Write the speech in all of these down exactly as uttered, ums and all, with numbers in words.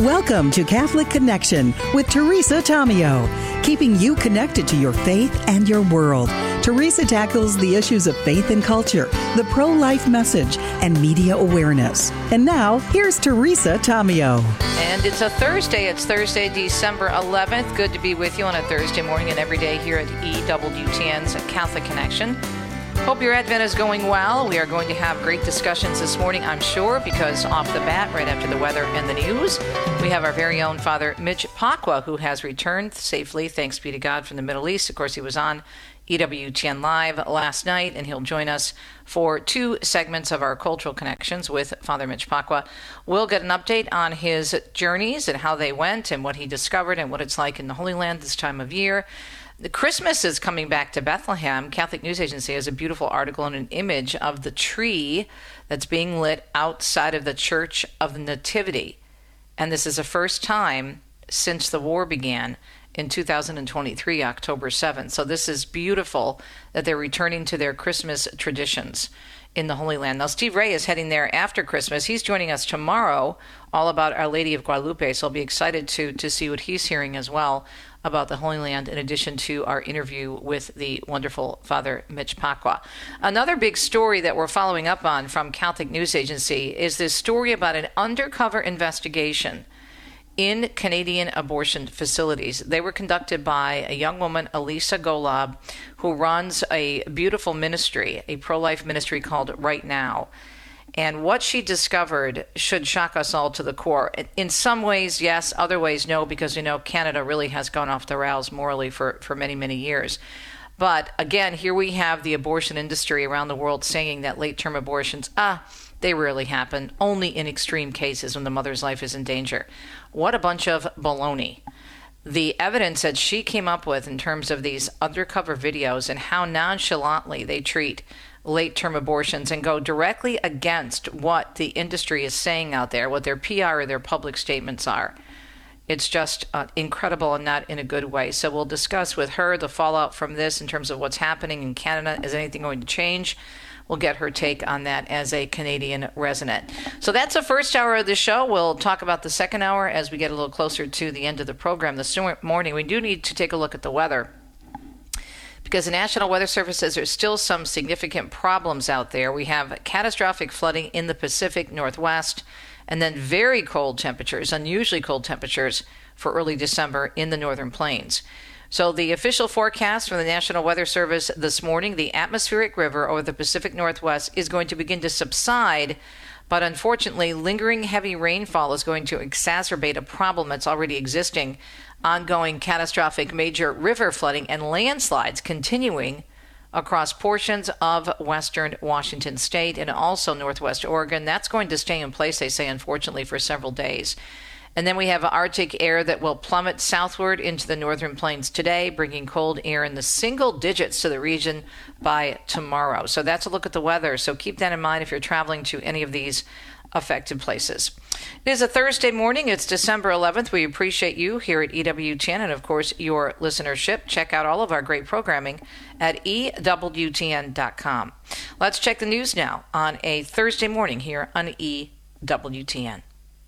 Welcome to Catholic Connection with Teresa Tomeo, keeping you connected to your faith and your world. Teresa tackles the issues of faith and culture, the pro-life message, and media awareness. And now, here's Teresa Tomeo. And it's a Thursday. It's Thursday, December eleventh. Good to be with you on a Thursday morning and every day here at E W T N's Catholic Connection. Hope your Advent is going well. We are going to have great discussions this morning, I'm sure, because off the bat, right after the weather and the news, we have our very own Father Mitch Pacwa, who has returned safely, thanks be to God, from the Middle East. Of course, he was on E W T N Live last night, and he'll join us for two segments of our Cultural Connections with Father Mitch Pacwa. We'll get an update on his journeys and how they went and what he discovered and what it's like in the Holy Land this time of year. The Christmas is coming back to Bethlehem. Catholic News Agency has a beautiful article and an image of the tree that's being lit outside of the Church of the Nativity. And this is the first time since the war began in two thousand twenty-three, October seventh. So this is beautiful that they're returning to their Christmas traditions in the Holy Land. Now, Steve Ray is heading there after Christmas. He's joining us tomorrow, all about Our Lady of Guadalupe. So I'll be excited to to see what he's hearing as well about the Holy Land, in addition to our interview with the wonderful Father Mitch Pacwa. Another big story that we're following up on from Catholic News Agency is this story about an undercover investigation in Canadian abortion facilities. They were conducted by a young woman, Elisa Golub, who runs a beautiful ministry, a pro-life ministry called Right Now. And what she discovered should shock us all to the core. In some ways, yes. Other ways, no, because, you know, Canada really has gone off the rails morally for, for many, many years. But again, here we have the abortion industry around the world saying that late-term abortions, ah, they rarely happen, only in extreme cases when the mother's life is in danger. What a bunch of baloney. The evidence that she came up with in terms of these undercover videos and how nonchalantly they treat late-term abortions and go directly against what the industry is saying out there, what their P R or their public statements are. It's just uh, incredible and not in a good way. So we'll discuss with her the fallout from this in terms of what's happening in Canada. Is anything going to change? We'll get her take on that as a Canadian resident. So that's the first hour of the show. We'll talk about the second hour as we get a little closer to the end of the program this morning. We do need to take a look at the weather, because the National Weather Service says there's still some significant problems out there. We have catastrophic flooding in the Pacific Northwest, and then very cold temperatures, unusually cold temperatures for early December in the Northern Plains. So the official forecast from the National Weather Service this morning, the atmospheric river over the Pacific Northwest is going to begin to subside, but unfortunately, lingering heavy rainfall is going to exacerbate a problem that's already existing. Ongoing catastrophic major river flooding and landslides continuing across portions of western Washington state and also northwest Oregon. That's going to stay in place, they say, unfortunately, for several days. And then we have Arctic air that will plummet southward into the northern plains today, bringing cold air in the single digits to the region by tomorrow. So that's a look at the weather. So keep that in mind if you're traveling to any of these affected places. It is a Thursday morning. It's December eleventh. We appreciate you here at E W T N and, of course, your listenership. Check out all of our great programming at E W T N dot com. Let's check the news now on a Thursday morning here on E W T N.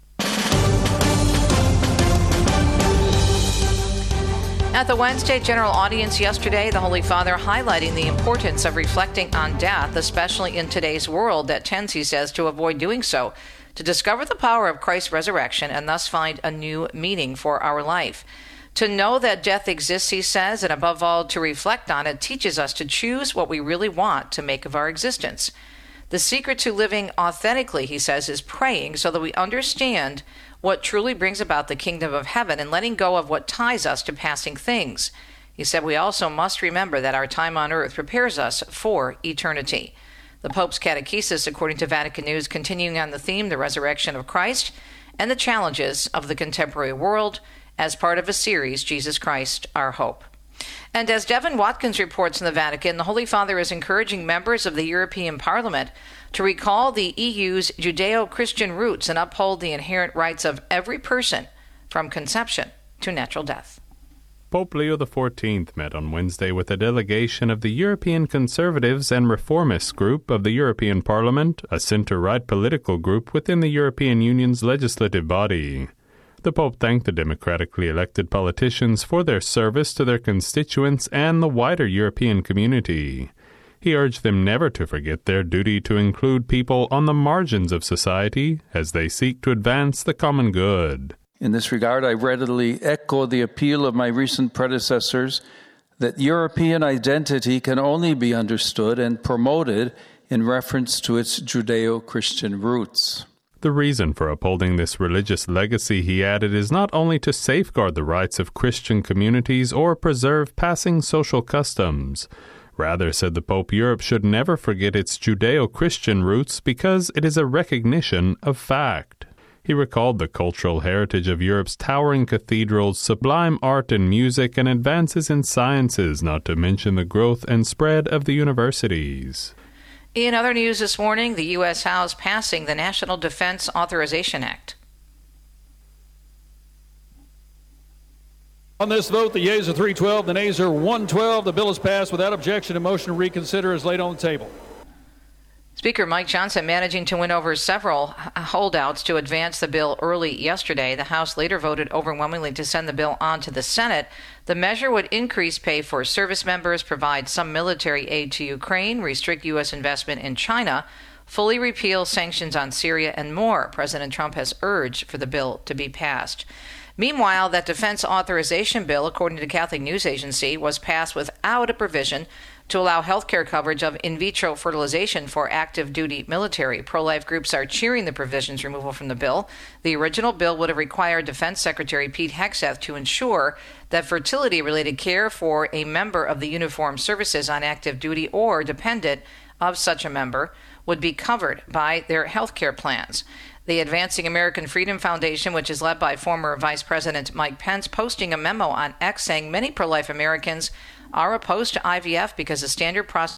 At the Wednesday General Audience yesterday, the Holy Father highlighting the importance of reflecting on death, especially in today's world that tends, he says, to avoid doing so, to discover the power of Christ's resurrection and thus find a new meaning for our life. To know that death exists, he says, and above all, to reflect on it, teaches us to choose what we really want to make of our existence. The secret to living authentically, he says, is praying so that we understand what truly brings about the kingdom of heaven and letting go of what ties us to passing things. He said we also must remember that our time on earth prepares us for eternity. The Pope's catechesis, according to Vatican News, continuing on the theme, the resurrection of Christ and the challenges of the contemporary world, as part of a series, Jesus Christ, Our Hope. And as Devin Watkins reports in the Vatican, the Holy Father is encouraging members of the European Parliament to recall the E U's Judeo-Christian roots and uphold the inherent rights of every person from conception to natural death. Pope Leo the fourteenth met on Wednesday with a delegation of the European Conservatives and Reformists group of the European Parliament, a center-right political group within the European Union's legislative body. The Pope thanked the democratically elected politicians for their service to their constituents and the wider European community. He urged them never to forget their duty to include people on the margins of society as they seek to advance the common good. In this regard, I readily echo the appeal of my recent predecessors that European identity can only be understood and promoted in reference to its Judeo-Christian roots. The reason for upholding this religious legacy, he added, is not only to safeguard the rights of Christian communities or preserve passing social customs. Rather, said the Pope, Europe should never forget its Judeo-Christian roots because it is a recognition of fact. He recalled the cultural heritage of Europe's towering cathedrals, sublime art and music, and advances in sciences, not to mention the growth and spread of the universities. In other news this morning, the U S House passing the National Defense Authorization Act. On this vote, the yeas are three twelve, the nays are one twelve. The bill is passed without objection. A motion to reconsider is laid on the table. Speaker Mike Johnson managing to win over several holdouts to advance the bill early yesterday. The House later voted overwhelmingly to send the bill on to the Senate. The measure would increase pay for service members, provide some military aid to Ukraine, restrict U S investment in China, fully repeal sanctions on Syria, and more. President Trump has urged for the bill to be passed. Meanwhile, that defense authorization bill, according to Catholic News Agency, was passed without a provision to allow health care coverage of in vitro fertilization for active duty military. Pro-life groups are cheering the provision's removal from the bill. The original bill would have required Defense Secretary Pete Hegseth to ensure that fertility-related care for a member of the uniformed services on active duty or dependent of such a member would be covered by their health care plans. The Advancing American Freedom Foundation, which is led by former Vice President Mike Pence, posting a memo on X saying many pro-life Americans are opposed to I V F because the standard process.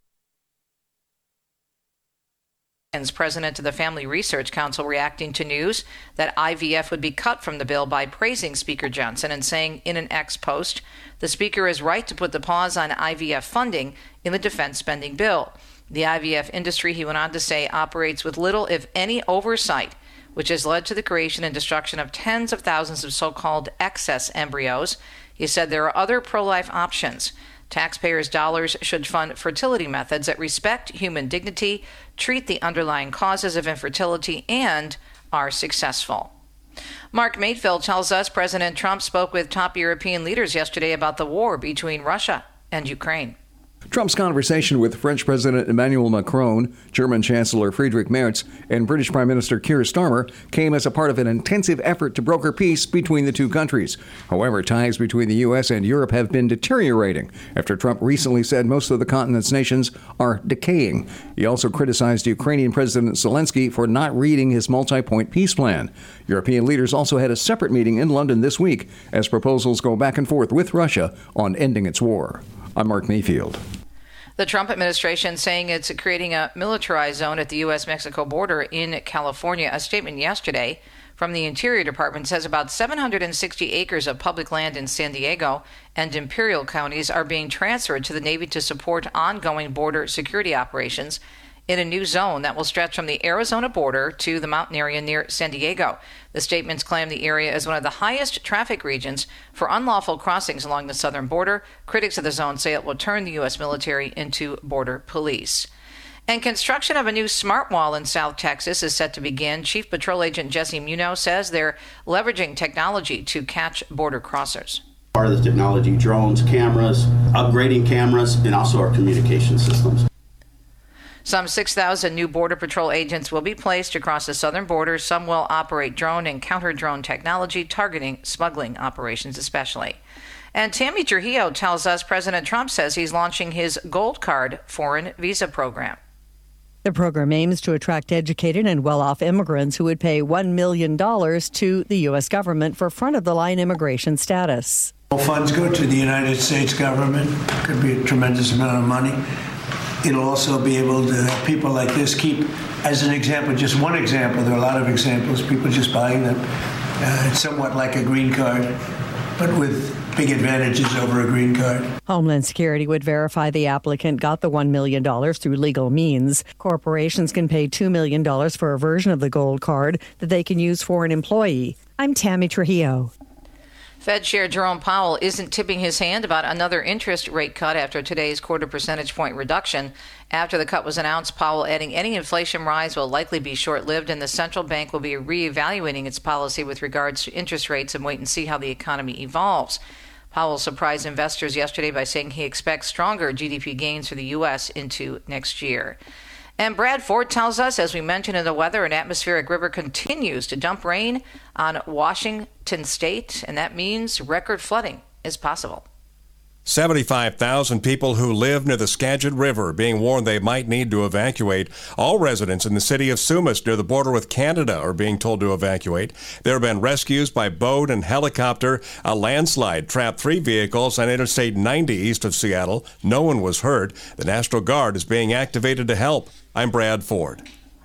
President of the Family Research Council reacting to news that I V F would be cut from the bill by praising Speaker Johnson and saying in an X post, the Speaker is right to put the pause on I V F funding in the defense spending bill. The I V F industry, he went on to say, operates with little, if any, oversight, which has led to the creation and destruction of tens of thousands of so-called excess embryos. He said there are other pro-life options. Taxpayers' dollars should fund fertility methods that respect human dignity, treat the underlying causes of infertility, and are successful. Mark Mayfield tells us President Trump spoke with top European leaders yesterday about the war between Russia and Ukraine. Trump's conversation with French President Emmanuel Macron, German Chancellor Friedrich Merz, and British Prime Minister Keir Starmer came as a part of an intensive effort to broker peace between the two countries. However, ties between the U S and Europe have been deteriorating after Trump recently said most of the continent's nations are decaying. He also criticized Ukrainian President Zelensky for not reading his multi-point peace plan. European leaders also had a separate meeting in London this week as proposals go back and forth with Russia on ending its war. I'm Mark Mayfield. The Trump administration saying it's creating a militarized zone at the U S Mexico border in California. A statement yesterday from the Interior Department says about seven hundred sixty acres of public land in San Diego and Imperial counties are being transferred to the Navy to support ongoing border security operations in a new zone that will stretch from the Arizona border to the mountain area near San Diego. The statements claim the area is one of the highest traffic regions for unlawful crossings along the southern border. Critics of the zone say it will turn the U S military into border police. And construction of a new smart wall in South Texas is set to begin. Chief Patrol Agent Jesse Munoz says they're leveraging technology to catch border crossers. Part of the technology, drones, cameras, upgrading cameras, and also our communication systems. Some six thousand new Border Patrol agents will be placed across the southern border. Some will operate drone and counter-drone technology, targeting smuggling operations especially. And Tammy Trujillo tells us President Trump says he's launching his Gold Card foreign visa program. The program aims to attract educated and well-off immigrants who would pay one million dollars to the U S government for front-of-the-line immigration status. Funds go to the United States government. Could be a tremendous amount of money. It'll also be able to have people like this keep, as an example, just one example, there are a lot of examples, people just buying them. Uh, it's somewhat like a green card, but with big advantages over a green card. Homeland Security would verify the applicant got the one million dollars through legal means. Corporations can pay two million dollars for a version of the gold card that they can use for an employee. I'm Tammy Trujillo. Fed Chair Jerome Powell isn't tipping his hand about another interest rate cut after today's quarter percentage point reduction. After the cut was announced, Powell adding any inflation rise will likely be short-lived, and the central bank will be reevaluating its policy with regards to interest rates and wait and see how the economy evolves. Powell surprised investors yesterday by saying he expects stronger G D P gains for the U S into next year. And Brad Ford tells us, as we mentioned in the weather, an atmospheric river continues to dump rain on Washington state, and that means record flooding is possible. seventy-five thousand people who live near the Skagit River being warned they might need to evacuate. All residents in the city of Sumas near the border with Canada are being told to evacuate. There have been rescues by boat and helicopter. A landslide trapped three vehicles on Interstate ninety east of Seattle. No one was hurt. The National Guard is being activated to help. I'm Brad Ford.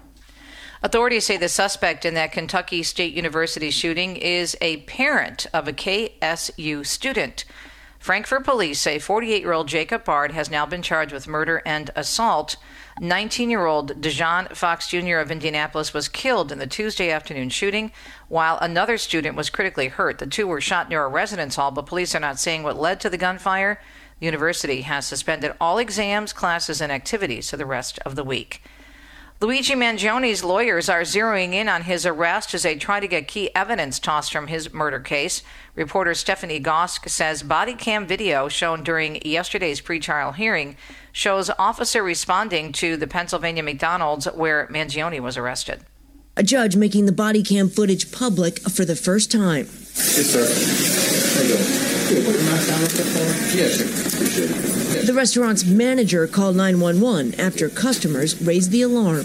Authorities say the suspect in that Kentucky State University shooting is a parent of a K S U student. Frankfort police say forty-eight-year-old Jacob Bard has now been charged with murder and assault. nineteen-year-old Dejan Fox Junior of Indianapolis was killed in the Tuesday afternoon shooting, while another student was critically hurt. The two were shot near a residence hall, but police are not saying what led to the gunfire. The university has suspended all exams, classes, and activities for the rest of the week. Luigi Mangioni's lawyers are zeroing in on his arrest as they try to get key evidence tossed from his murder case. Reporter Stephanie Gosk says body cam video shown during yesterday's pretrial hearing shows officer responding to the Pennsylvania McDonald's where Mangioni was arrested. A judge making the body cam footage public for the first time. Yes, sir. How you doing? Good. Put your mask down real quick for me? Yes, sir. Appreciate it. Yes. The restaurant's manager called nine one one after customers raised the alarm.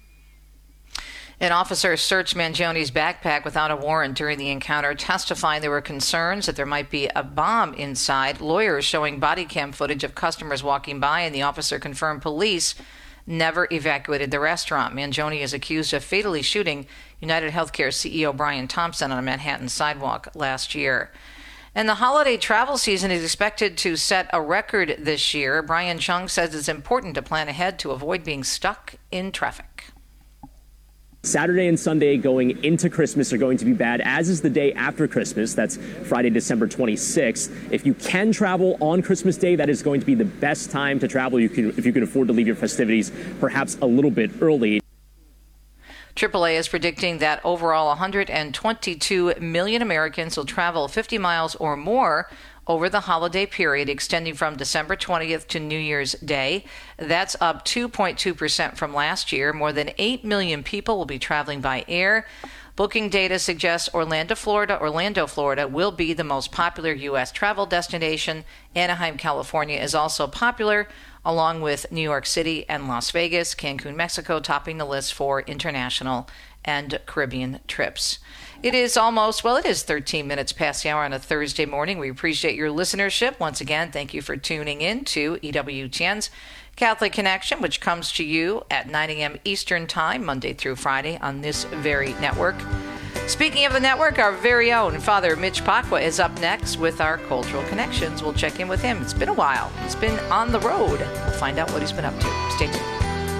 An officer searched Mangioni's backpack without a warrant during the encounter, testifying there were concerns that there might be a bomb inside. Lawyers showing body cam footage of customers walking by, and the officer confirmed police never evacuated the restaurant. Mangioni is accused of fatally shooting United Healthcare C E O Brian Thompson on a Manhattan sidewalk last year. And the holiday travel season is expected to set a record this year. Brian Chung says it's important to plan ahead to avoid being stuck in traffic. Saturday and Sunday going into Christmas are going to be bad, as is the day after Christmas. That's Friday, December twenty-sixth. If you can travel on Christmas Day, that is going to be the best time to travel. You can, if you can afford to leave your festivities perhaps a little bit early. triple A is predicting that overall one hundred twenty-two million Americans will travel fifty miles or more over the holiday period extending from December twentieth to New Year's Day. That's up two point two percent from last year. More than eight million people will be traveling by air. Booking data suggests Orlando, Florida, Orlando, Florida will be the most popular U S travel destination. Anaheim, California is also popular, along with New York City and Las Vegas. Cancun, Mexico topping the list for international and Caribbean trips. It is almost, well, it is thirteen minutes past the hour on a Thursday morning. We appreciate your listenership. Once again, thank you for tuning in to E W T N's Catholic Connection, which comes to you at nine a.m. Eastern Time, Monday through Friday on this very network. Speaking of the network, our very own Father Mitch Pacwa is up next with our Cultural Connections. We'll check in with him. It's been a while. He's been on the road. We'll find out what he's been up to. Stay tuned.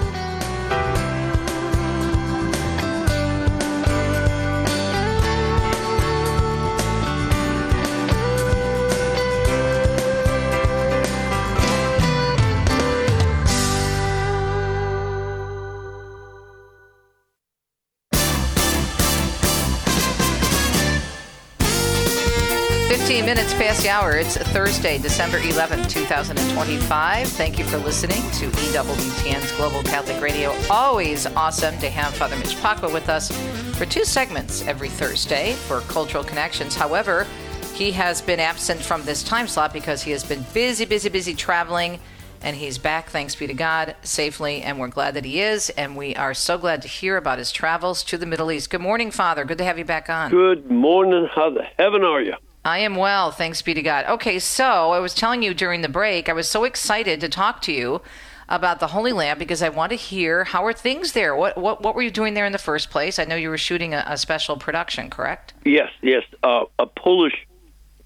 fifteen minutes past the hour. It's Thursday, December eleventh, twenty twenty-five. Thank you for listening to E W T N's Global Catholic Radio. Always awesome to have Father Mitch Pacwa with us for two segments every Thursday for Cultural Connections. However, he has been absent from this time slot because he has been busy, busy, busy traveling, and he's back, thanks be to God, safely, and we're glad that he is, and we are so glad to hear about his travels to the Middle East. Good morning, Father. Good to have you back on. Good morning. How the heaven are you? I am well, thanks be to God. Okay, so I was telling you during the break, I was so excited to talk to you about the Holy Land because I want to hear, how are things there? What what what were you doing there in the first place? I know you were shooting a, a special production, correct? Yes, yes. Uh, a Polish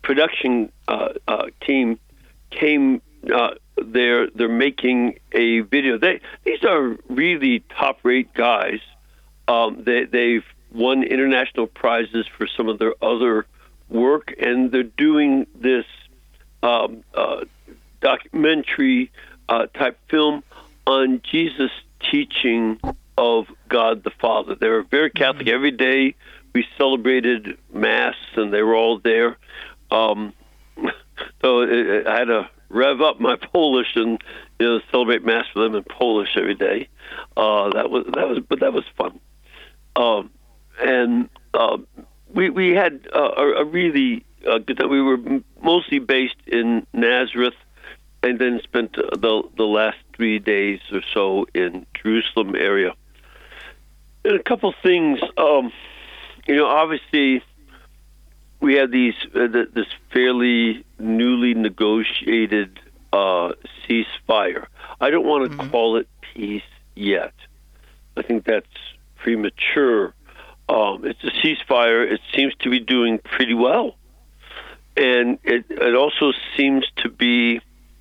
production uh, uh, team came uh, there. They're making a video. They these are really top-rate guys. Um, they, they've won international prizes for some of their other work, and they're doing this um, uh, documentary uh, type film on Jesus' teaching of God the Father. They were very Catholic. Every day we celebrated Mass, and they were all there. Um, so it, I had to rev up my Polish and you know celebrate Mass with them in Polish every day. Uh, that was that was, but that was fun. Um, and uh, we we had uh, a, a really uh, good time. We were mostly based in Nazareth, and then spent the the last three days or so in Jerusalem area. And a couple things, um, you know, obviously we had these uh, this fairly newly negotiated uh, ceasefire. I don't want to mm-hmm. call it peace yet. I think that's premature. Um, it's a ceasefire. It seems to be doing pretty well, and it it also seems to be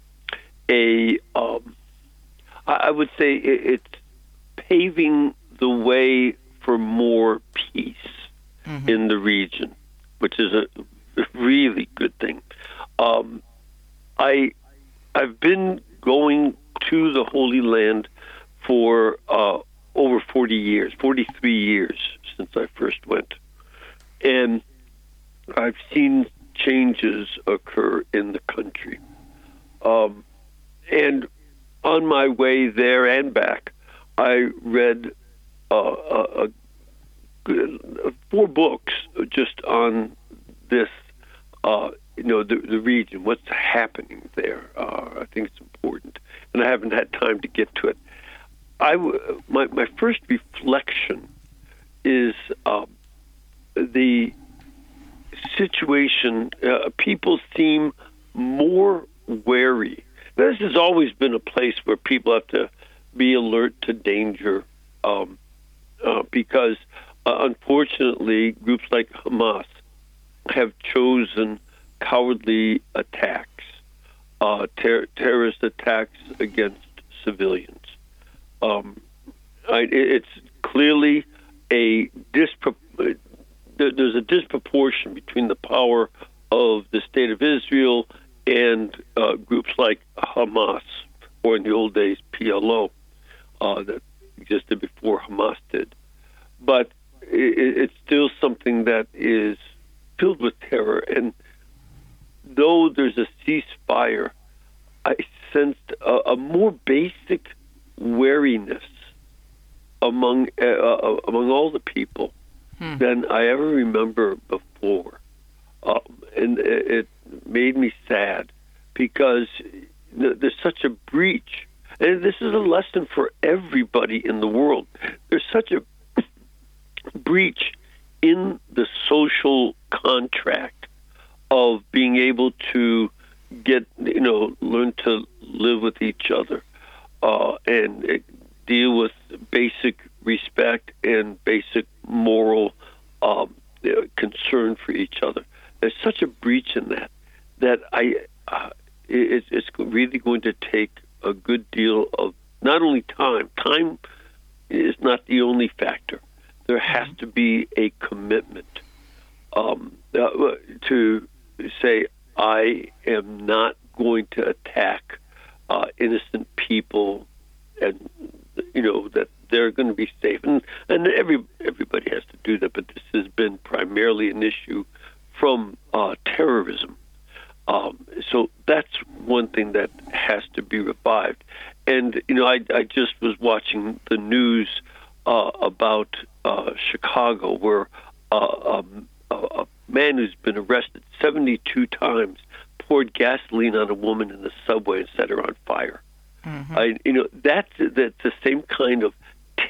a um, I would say it, it's paving the way for more peace mm-hmm. in the region, which is a really good thing. Um, I I've been going to the Holy Land for uh, over forty years, forty-three years since I first went, and I've seen changes occur in the country. Um, and on my way there and back, I read uh, a, a, four books just on this, uh, you know, the, the region, what's happening there. Uh, I think it's important, and I haven't had time to get to it. I w- my my first reflection is uh, the situation. Uh, people seem more wary. This has always been a place where people have to be alert to danger um, uh, because, uh, unfortunately, groups like Hamas have chosen cowardly attacks, uh, ter- terrorist attacks against civilians. Um, I, it's clearly a dispro- there's a disproportion between the power of the State of Israel and uh, groups like Hamas, or in the old days P L O, uh, that existed before Hamas did. But it, it's still something that is filled with terror. And though there's a ceasefire, I sensed a, a more basic wariness among uh, uh, among all the people hmm. than I ever remember before. Um, and it, it made me sad because there's such a breach. And this is a lesson for everybody in the world. There's such a breach in the social contract of being able to get, you know, learn to live with each other uh, and uh, deal with basic respect and basic moral um, concern for each other. There's such a breach in that that I uh, it, it's really going to take a good deal of not only time. Time is not the only factor. There has to be a commitment um, uh, to say, I am not going to attack uh, innocent people, and you know that they're going to be safe. And and every everybody has to do that. But this has been primarily an issue from uh, terrorism. Um, so that's one thing that has to be revived. And, you know, I, I just was watching the news uh, about uh, Chicago, where uh, um, a, a man who's been arrested seventy-two times poured gasoline on a woman in the subway and set her on fire. Mm-hmm. I, you know, that's, that's the same kind of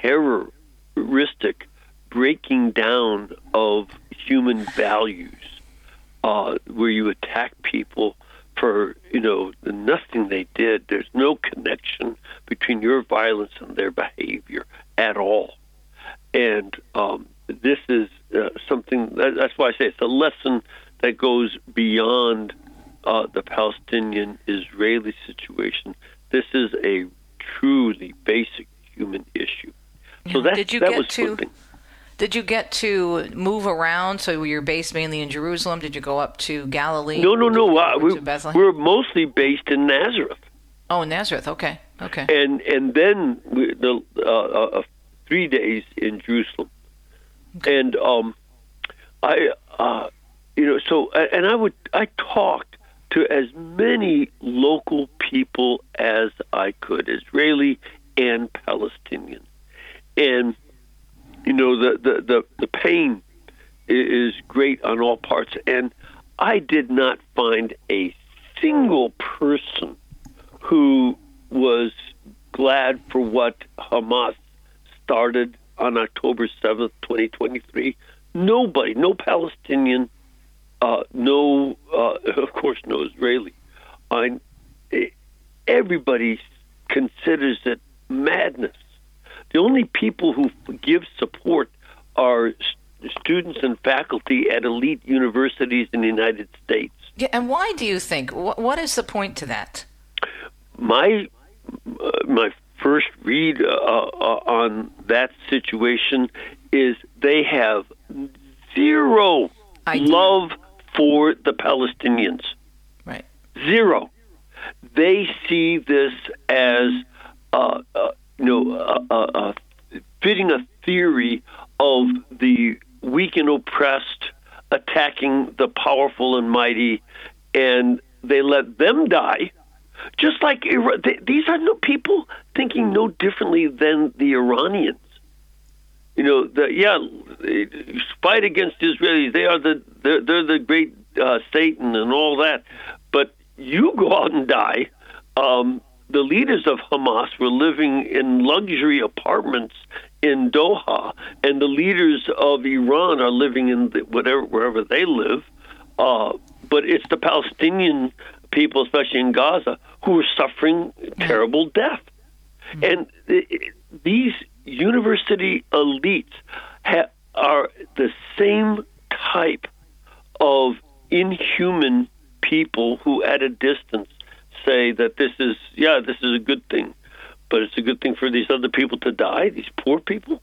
terroristic breaking down of human values. Uh, where you attack people for, you know, nothing they did. There's no connection between your violence and their behavior at all. And um, this is uh, something, that, that's why I say it's a lesson that goes beyond uh, the Palestinian-Israeli situation. This is a truly basic human issue. So that, did you that get was to? one thing. Did you get to move around? So you're based mainly in Jerusalem. Did you go up to Galilee? No, no, no. Uh, we, Bethlehem? we're mostly based in Nazareth. Oh, Nazareth. Okay, okay. And and then we, the uh, uh, three days in Jerusalem. Okay. And um, I, uh, you know, so and I would I talked to as many local people as I could, Israeli and Palestinian, and you know the the the, the pain is great on all parts, and I did not find a single person who was glad for what Hamas started on October seventh, twenty twenty-three. Nobody, no Palestinian, uh, no, uh, of course, no Israeli. Uh, everybody considers it madness. The only people who give support are st- students and faculty at elite universities in the United States. Yeah, and why do you think? What, what is the point to that? My uh, my first read uh, uh, on that situation is they have zero love for the Palestinians. Right. Zero. They see this as uh, uh, you know uh, uh, uh, fitting a theory of the weak and oppressed attacking the powerful and mighty, and they let them die. Just like Iran, they, these are no people thinking no differently than the Iranians. You know, the, yeah, they fight against Israelis. They are the they're, they're the great uh, Satan and all that. But you go out and die. Um, the leaders of Hamas were living in luxury apartments in Doha, and the leaders of Iran are living in the, whatever wherever they live. Uh, but it's the Palestinian people, especially in Gaza, who are suffering terrible death. Mm-hmm. And it, these university elites ha- are the same type of inhuman people who, at a distance, say that this is, yeah, this is a good thing, but it's a good thing for these other people to die, these poor people.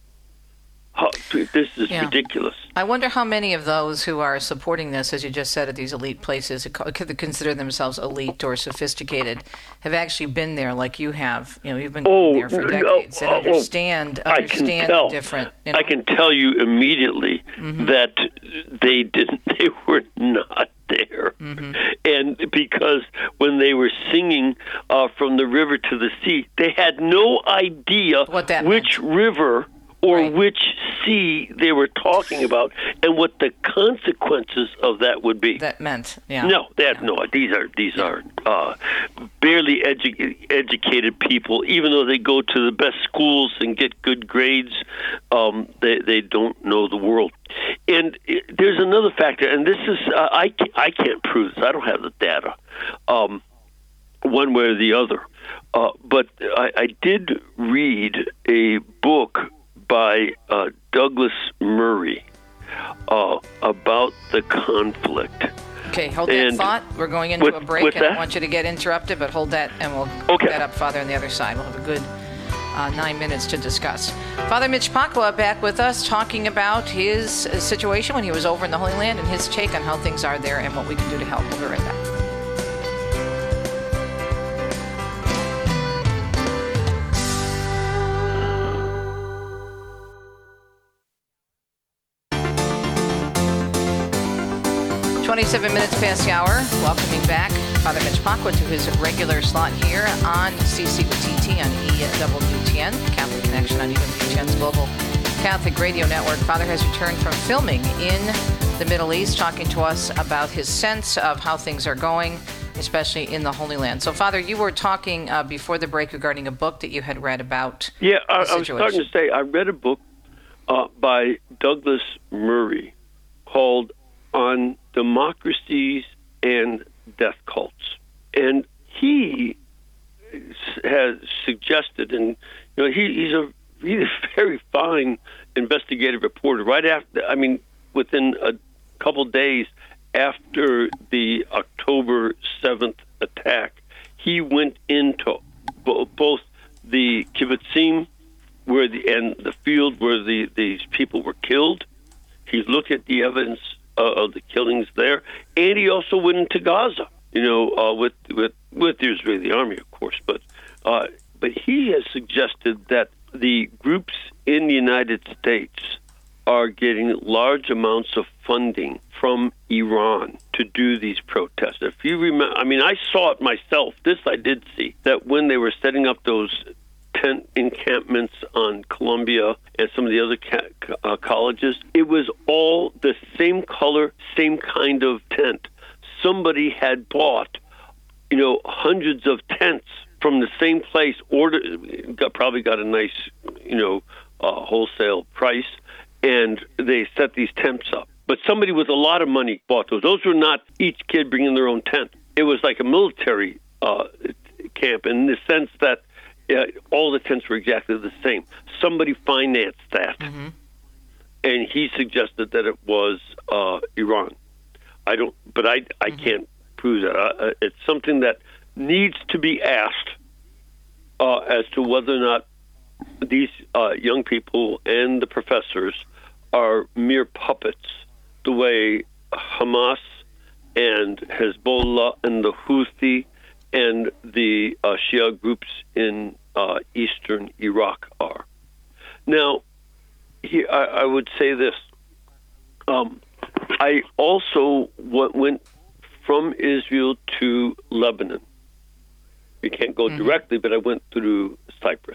How, this is yeah. ridiculous. I wonder how many of those who are supporting this, as you just said, at these elite places, could consider themselves elite or sophisticated, have actually been there like you have. You know, you've been oh, there for decades oh, and understand, oh, understand I can tell, the different. You know? I can tell you immediately mm-hmm. that they didn't. They were not there, mm-hmm. and because when they were singing uh, "From the River to the Sea," they had no idea what that which meant. river or right. which sea they were talking about, and what the consequences of that would be. That meant, yeah. No, they had no. These are these are uh, barely edu- educated people. Even though they go to the best schools and get good grades, um, they they don't know the world. And it, there's another factor, and this is uh, I I can't prove this. I don't have the data, um, one way or the other. Uh, but I, I did read a book by uh, Douglas Murray uh, about the conflict. Okay, hold and that thought. We're going into with, a break. I don't that? want you to get interrupted, but hold that, and we'll okay. pick that up, Father, on the other side. We'll have a good uh, nine minutes to discuss. Father Mitch Pacwa back with us, talking about his situation when he was over in the Holy Land and his take on how things are there and what we can do to help. We'll be right back. twenty-seven minutes past the hour. Welcoming back Father Mitch Pacwa to his regular slot here on C C with T T on E W T N, Catholic Connection on E W T N's Global Catholic Radio Network. Father has returned from filming in the Middle East, talking to us about his sense of how things are going, especially in the Holy Land. So, Father, you were talking uh, before the break regarding a book that you had read about. Yeah, I, I was starting to say, I read a book uh, by Douglas Murray called On Democracies and Death Cults. And he has suggested, and you know, he, he's a he's a very fine investigative reporter. Right after, I mean, within a couple days after the October seventh attack, he went into bo- both the kibbutzim, where the and the field where the these people were killed. He looked at the evidence uh, of the killings there, and he also went into Gaza. You know, uh, with with with the Israeli army, of course, but uh, but he has suggested that the groups in the United States are getting large amounts of funding from Iran to do these protests. If you remember, I mean, I saw it myself. This I did see, that when they were setting up those tent encampments on Columbia and some of the other ca- uh, colleges, it was all the same color, same kind of tent. Somebody had bought, you know, hundreds of tents from the same place, ordered, got, probably got a nice, you know, uh, wholesale price, and they set these tents up. But somebody with a lot of money bought those. Those were not each kid bringing their own tent. It was like a military uh, camp in the sense that uh, all the tents were exactly the same. Somebody financed that, mm-hmm. and he suggested that it was uh, Iran. I don't, but I I mm-hmm. can't prove that. Uh, it's something that needs to be asked uh, as to whether or not these uh, young people and the professors are mere puppets, the way Hamas and Hezbollah and the Houthi and the uh, Shia groups in uh, eastern Iraq are. Now, he, I, I would say this. Um, I also w- went from Israel to Lebanon. You can't go mm-hmm. directly, but I went through Cyprus.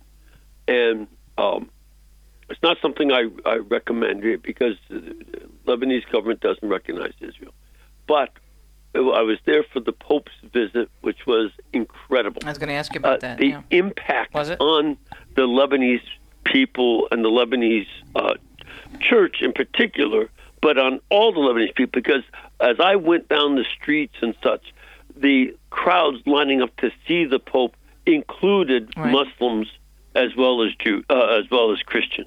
And um, it's not something I, I recommend because the Lebanese government doesn't recognize Israel. But I was there for the Pope's visit, which was incredible. I was going to ask you about uh, that. The yeah. impact on the Lebanese people and the Lebanese uh, church in particular, but on all the Lebanese people, because as I went down the streets and such, the crowds lining up to see the Pope included right. Muslims as well as Jew, uh, as well as Christians.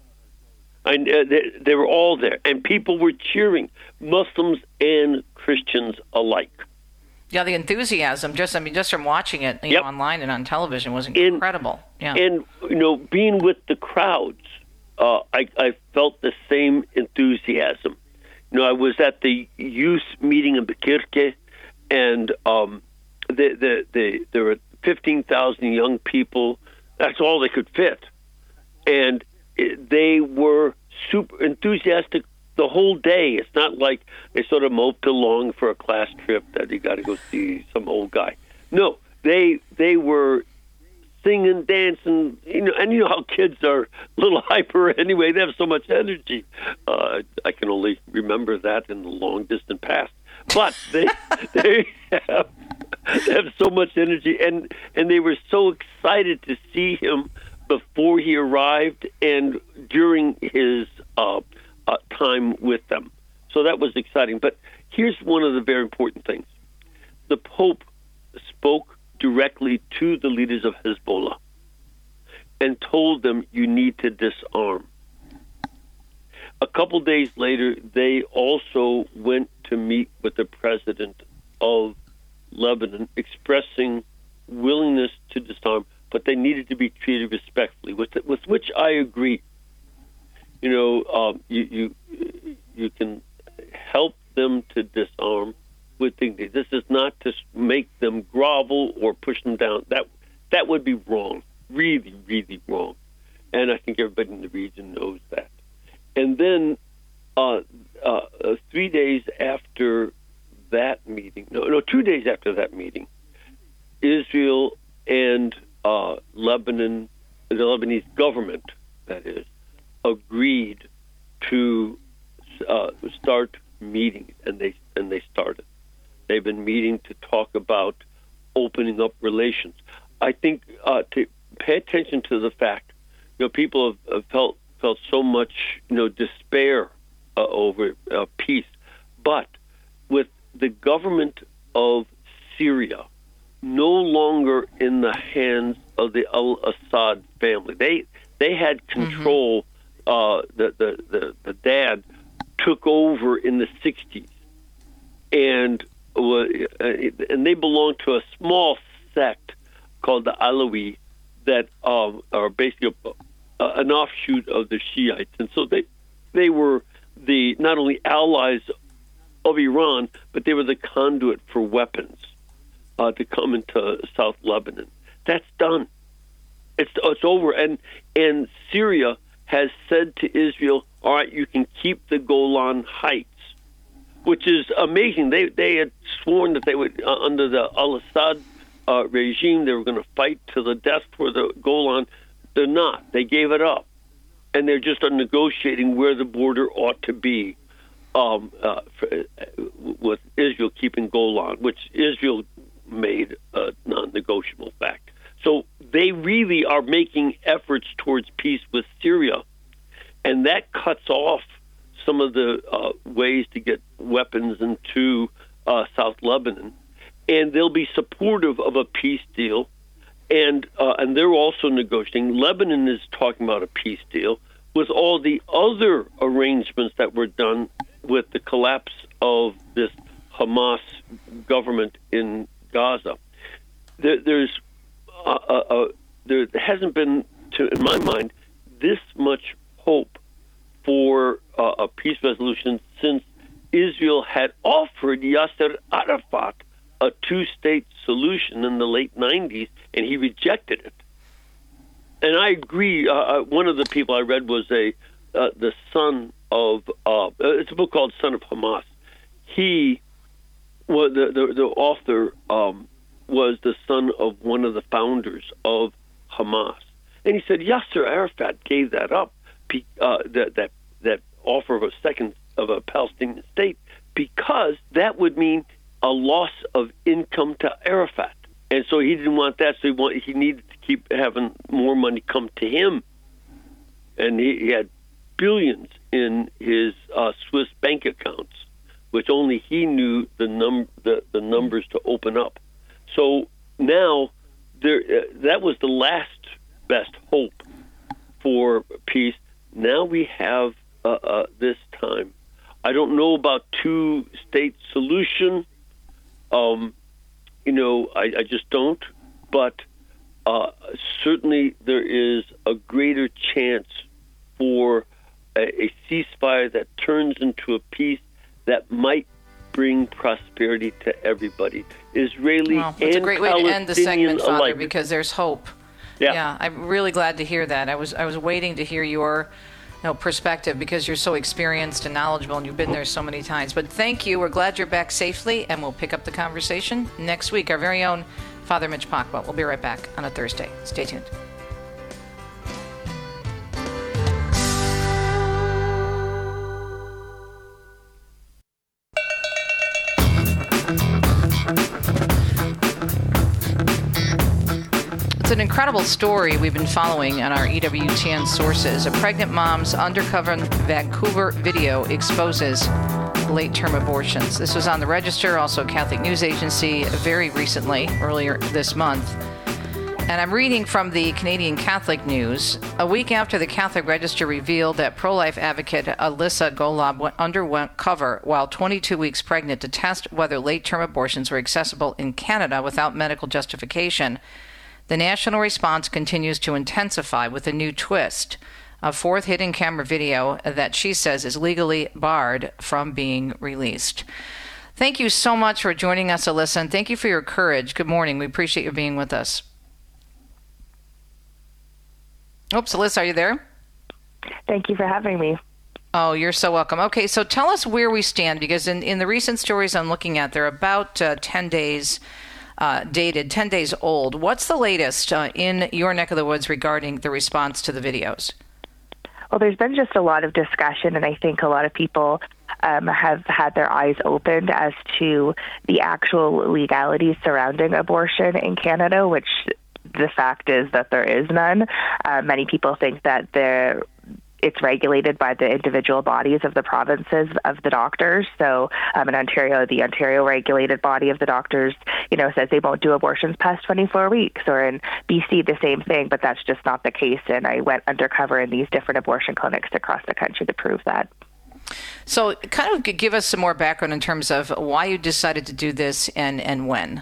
And uh, they, they were all there, and people were cheering, Muslims and Christians alike. Yeah, the enthusiasm, just I mean, just from watching it you yep. know, online and on television, was incredible. And, yeah, and you know, being with the crowds, uh, I, I felt the same enthusiasm. You know, I was at the youth meeting in Bekirke, and um, the, the, the, there were fifteen thousand young people. That's all they could fit. And it, they were super enthusiastic the whole day. It's not like they sort of moped along for a class trip that you got to go see some old guy. No, they they were singing, dancing, you know, and you know how kids are a little hyper anyway. They have so much energy. Uh, I can only remember that in the long distant past. But they they have, they have so much energy, and, and they were so excited to see him before he arrived and during his uh, uh, time with them. So that was exciting. But here's one of the very important things. The Pope spoke directly to the leaders of Hezbollah and told them, you need to disarm. A couple days later, they also went to meet with the president of Lebanon, expressing willingness to disarm, but they needed to be treated respectfully, with with which I agree. You know, um, you, you you can help them to disarm with dignity. This is not to make them grovel or push them down. That that would be wrong, really, really wrong. And I think everybody in the region knows that. And then uh, uh, uh, three days after that meeting, no, no, two days after that meeting, Israel and uh, Lebanon, the Lebanese government, that is, agreed to uh, start meeting, and they and they started. They've been meeting to talk about opening up relations. I think uh, to pay attention to the fact, you know, people have, have felt felt so much, you know, despair uh, over uh, peace, but with the government of Syria no longer in the hands of the al-Assad family, they they had control. Mm-hmm. Uh, the, the the the dad took over in the sixties, and and they belong to a small sect called the Alawi that um, are basically a, uh, an offshoot of the Shiites, and so they they were the not only allies of Iran, but they were the conduit for weapons uh, to come into South Lebanon. That's done. It's it's over, and and Syria has said to Israel, "All right, you can keep the Golan Heights," which is amazing. They they had sworn that they would uh, under the al-Assad uh, regime they were going to fight to the death for the Golan. They're not. They gave it up, and they're just negotiating where the border ought to be um, uh, for, uh, with Israel keeping Golan, which Israel made a non-negotiable fact. So they really are making efforts towards peace with Syria, and that cuts off some of the uh, ways to get weapons into uh, South Lebanon. And they'll be supportive of a peace deal, and uh, and they're also negotiating. Lebanon is talking about a peace deal with all the other arrangements that were done with the collapse of this Hamas government in Gaza. There, there's uh, uh, there hasn't been, to, in my mind, this much hope for uh, a peace resolution since Israel had offered Yasser Arafat a two-state solution in the late nineties, and he rejected it. And I agree. Uh, one of the people I read was a uh, the son of uh, it's a book called "Son of Hamas." He was the the, the author um, was the son of one of the founders of Hamas, and he said Yasser Arafat gave that up, uh, that that that offer of a second of a Palestinian state, because that would mean a loss of income to Arafat. And so he didn't want that, so he, want, he needed to keep having more money come to him. And he, he had billions in his uh, Swiss bank accounts, which only he knew the, num- the, the numbers to open up. So now there, uh, that was the last best hope for peace. Now we have uh, uh, this time. I don't know about two-state solution. Um, you know, I, I just don't. But uh, certainly there is a greater chance for a, a ceasefire that turns into a peace that might bring prosperity to everybody, Israeli well, and it's a great way to end the segment, Father, alike. Because there's hope. Yeah. yeah, I'm really glad to hear that. I was I was waiting to hear your you know, perspective, because you're so experienced and knowledgeable and you've been there so many times. But thank you. We're glad you're back safely, and we'll pick up the conversation next week. Our very own Father Mitch Pacwa. We'll be right back on a Thursday. Stay tuned. It's an incredible story we've been following on our E W T N sources. A pregnant mom's undercover Vancouver video exposes late-term abortions. This was on the Register, also Catholic News Agency, very recently, earlier this month. And I'm reading from the Canadian Catholic News. A week after the Catholic Register revealed that pro-life advocate Alyssa Golub underwent cover while twenty-two weeks pregnant to test whether late-term abortions were accessible in Canada without medical justification, the national response continues to intensify with a new twist, a fourth hidden camera video that she says is legally barred from being released. Thank you so much for joining us, Alyssa, and thank you for your courage. Good morning. We appreciate you being with us. Oops, Alyssa, are you there? Thank you for having me. Oh, you're so welcome. Okay, so tell us where we stand, because in, in the recent stories I'm looking at, they're about uh, ten days Uh, dated, ten days old. What's the latest uh, in your neck of the woods regarding the response to the videos? Well, there's been just a lot of discussion, and I think a lot of people um, have had their eyes opened as to the actual legalities surrounding abortion in Canada, which the fact is that there is none. Uh, many people think that there it's regulated by the individual bodies of the provinces of the doctors. So um, in Ontario, the Ontario regulated body of the doctors, you know, says they won't do abortions past twenty-four weeks. Or in B C, the same thing, but that's just not the case. And I went undercover in these different abortion clinics across the country to prove that. So kind of give us some more background in terms of why you decided to do this and, and when.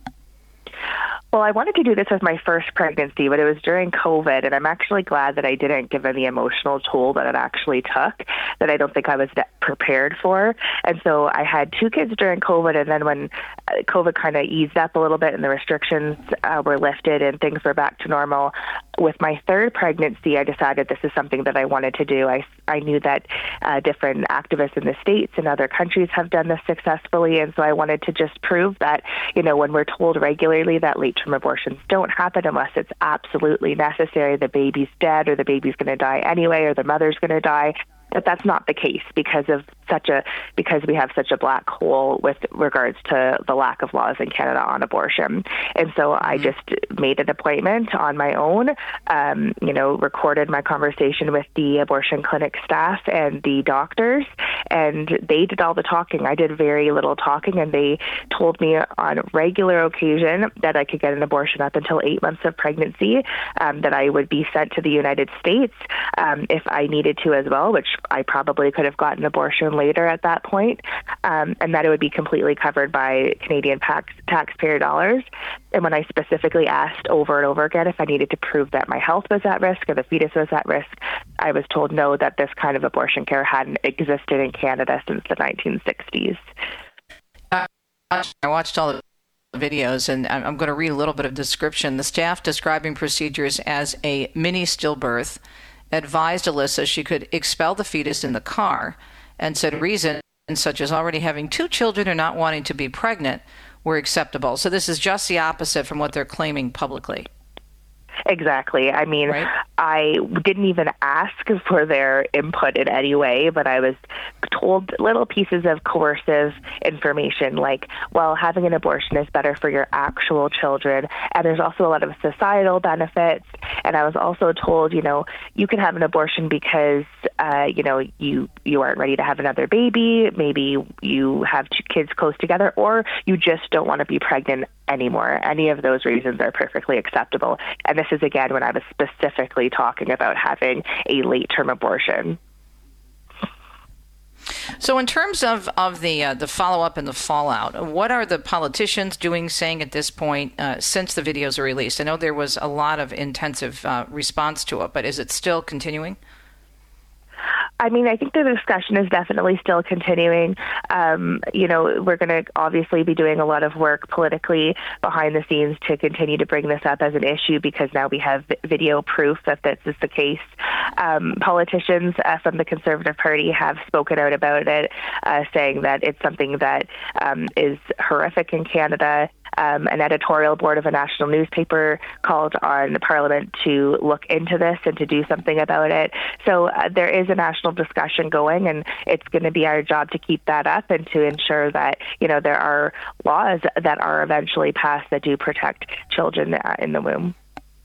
Well, I wanted to do this as my first pregnancy, but it was during COVID, and I'm actually glad that I didn't, given the emotional toll that it actually took, that I don't think I was prepared for. And so I had two kids during COVID, and then when COVID kind of eased up a little bit and the restrictions uh, were lifted and things were back to normal, with my third pregnancy, I decided this is something that I wanted to do. I, I knew that uh, different activists in the States and other countries have done this successfully, and so I wanted to just prove that, you know, when we're told regularly that late-term abortions don't happen unless it's absolutely necessary, the baby's dead or the baby's going to die anyway or the mother's going to die, that that's not the case because of such a because we have such a black hole with regards to the lack of laws in Canada on abortion. And so mm-hmm. I just made an appointment on my own, um, you know, recorded my conversation with the abortion clinic staff and the doctors, and they did all the talking. I did very little talking, and they told me on regular occasion that I could get an abortion up until eight months of pregnancy, um, that I would be sent to the United States um, if I needed to as well, which I probably could have gotten an abortion later at that point, um, and that it would be completely covered by Canadian tax, taxpayer dollars. And when I specifically asked over and over again if I needed to prove that my health was at risk or the fetus was at risk, I was told no, that this kind of abortion care hadn't existed in Canada since the nineteen sixties. I watched all the videos, and I'm going to read a little bit of description. The staff describing procedures as a mini stillbirth advised Alyssa she could expel the fetus in the car, and said reasons such as already having two children or not wanting to be pregnant were acceptable. So this is just the opposite from what they're claiming publicly. Exactly. I mean, right? I didn't even ask for their input in any way, but I was told little pieces of coercive information like, well, having an abortion is better for your actual children, and there's also a lot of societal benefits. And I was also told, you know, you can have an abortion because, uh, you know, you, you aren't ready to have another baby, maybe you have two kids close together, or you just don't want to be pregnant anymore. Any of those reasons are perfectly acceptable. And this is, again, when I was specifically talking about having a late-term abortion. So in terms of, of the uh, the follow-up and the fallout, what are the politicians doing, saying at this point uh, since the videos are released? I know there was a lot of intensive uh, response to it, but is it still continuing? I mean, I think the discussion is definitely still continuing. Um, you know, we're going to obviously be doing a lot of work politically behind the scenes to continue to bring this up as an issue, because now we have video proof that this is the case. Um, politicians uh, from the Conservative Party have spoken out about it, uh, saying that it's something that um, is horrific in Canada. Um, an editorial board of a national newspaper called on the Parliament to look into this and to do something about it. So uh, there is a national discussion going, and it's going to be our job to keep that up and to ensure that, you know, there are laws that are eventually passed that do protect children uh, in the womb.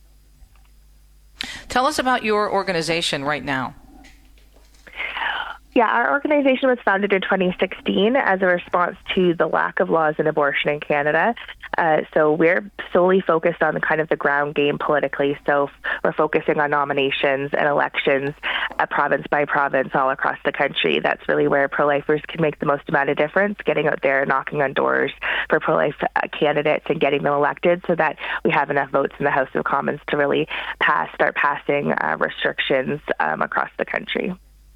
Tell us about your organization right now. Yeah, our organization was founded in twenty sixteen as a response to the lack of laws in abortion in Canada. Uh, so we're solely focused on the kind of the ground game politically. So we're focusing on nominations and elections, uh, province by province, all across the country. That's really where pro-lifers can make the most amount of difference, getting out there, knocking on doors for pro-life uh, candidates and getting them elected so that we have enough votes in the House of Commons to really pass, start passing uh, restrictions um, across the country.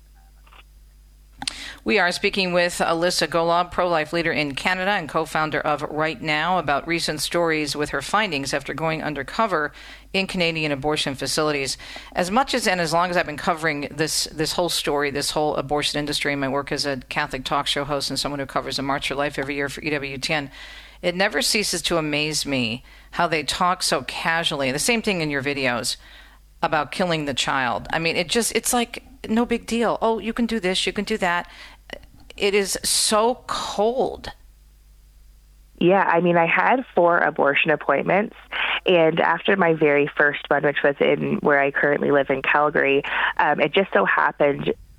We are speaking with Alyssa Golub, pro-life leader in Canada and co-founder of Right Now, about recent stories with her findings after going undercover in Canadian abortion facilities. As much as and as long as I've been covering this this whole story, this whole abortion industry, in my work as a Catholic talk show host and someone who covers a March for Life every year for E W T N, it never ceases to amaze me how they talk so casually. The same thing in your videos about killing the child. I mean, it just, it's like no big deal. Oh, you can do this, you can do that. It is so cold. Yeah, I mean, I had four abortion appointments, and after my very first one, which was in where I currently live in Calgary, um, it just so happened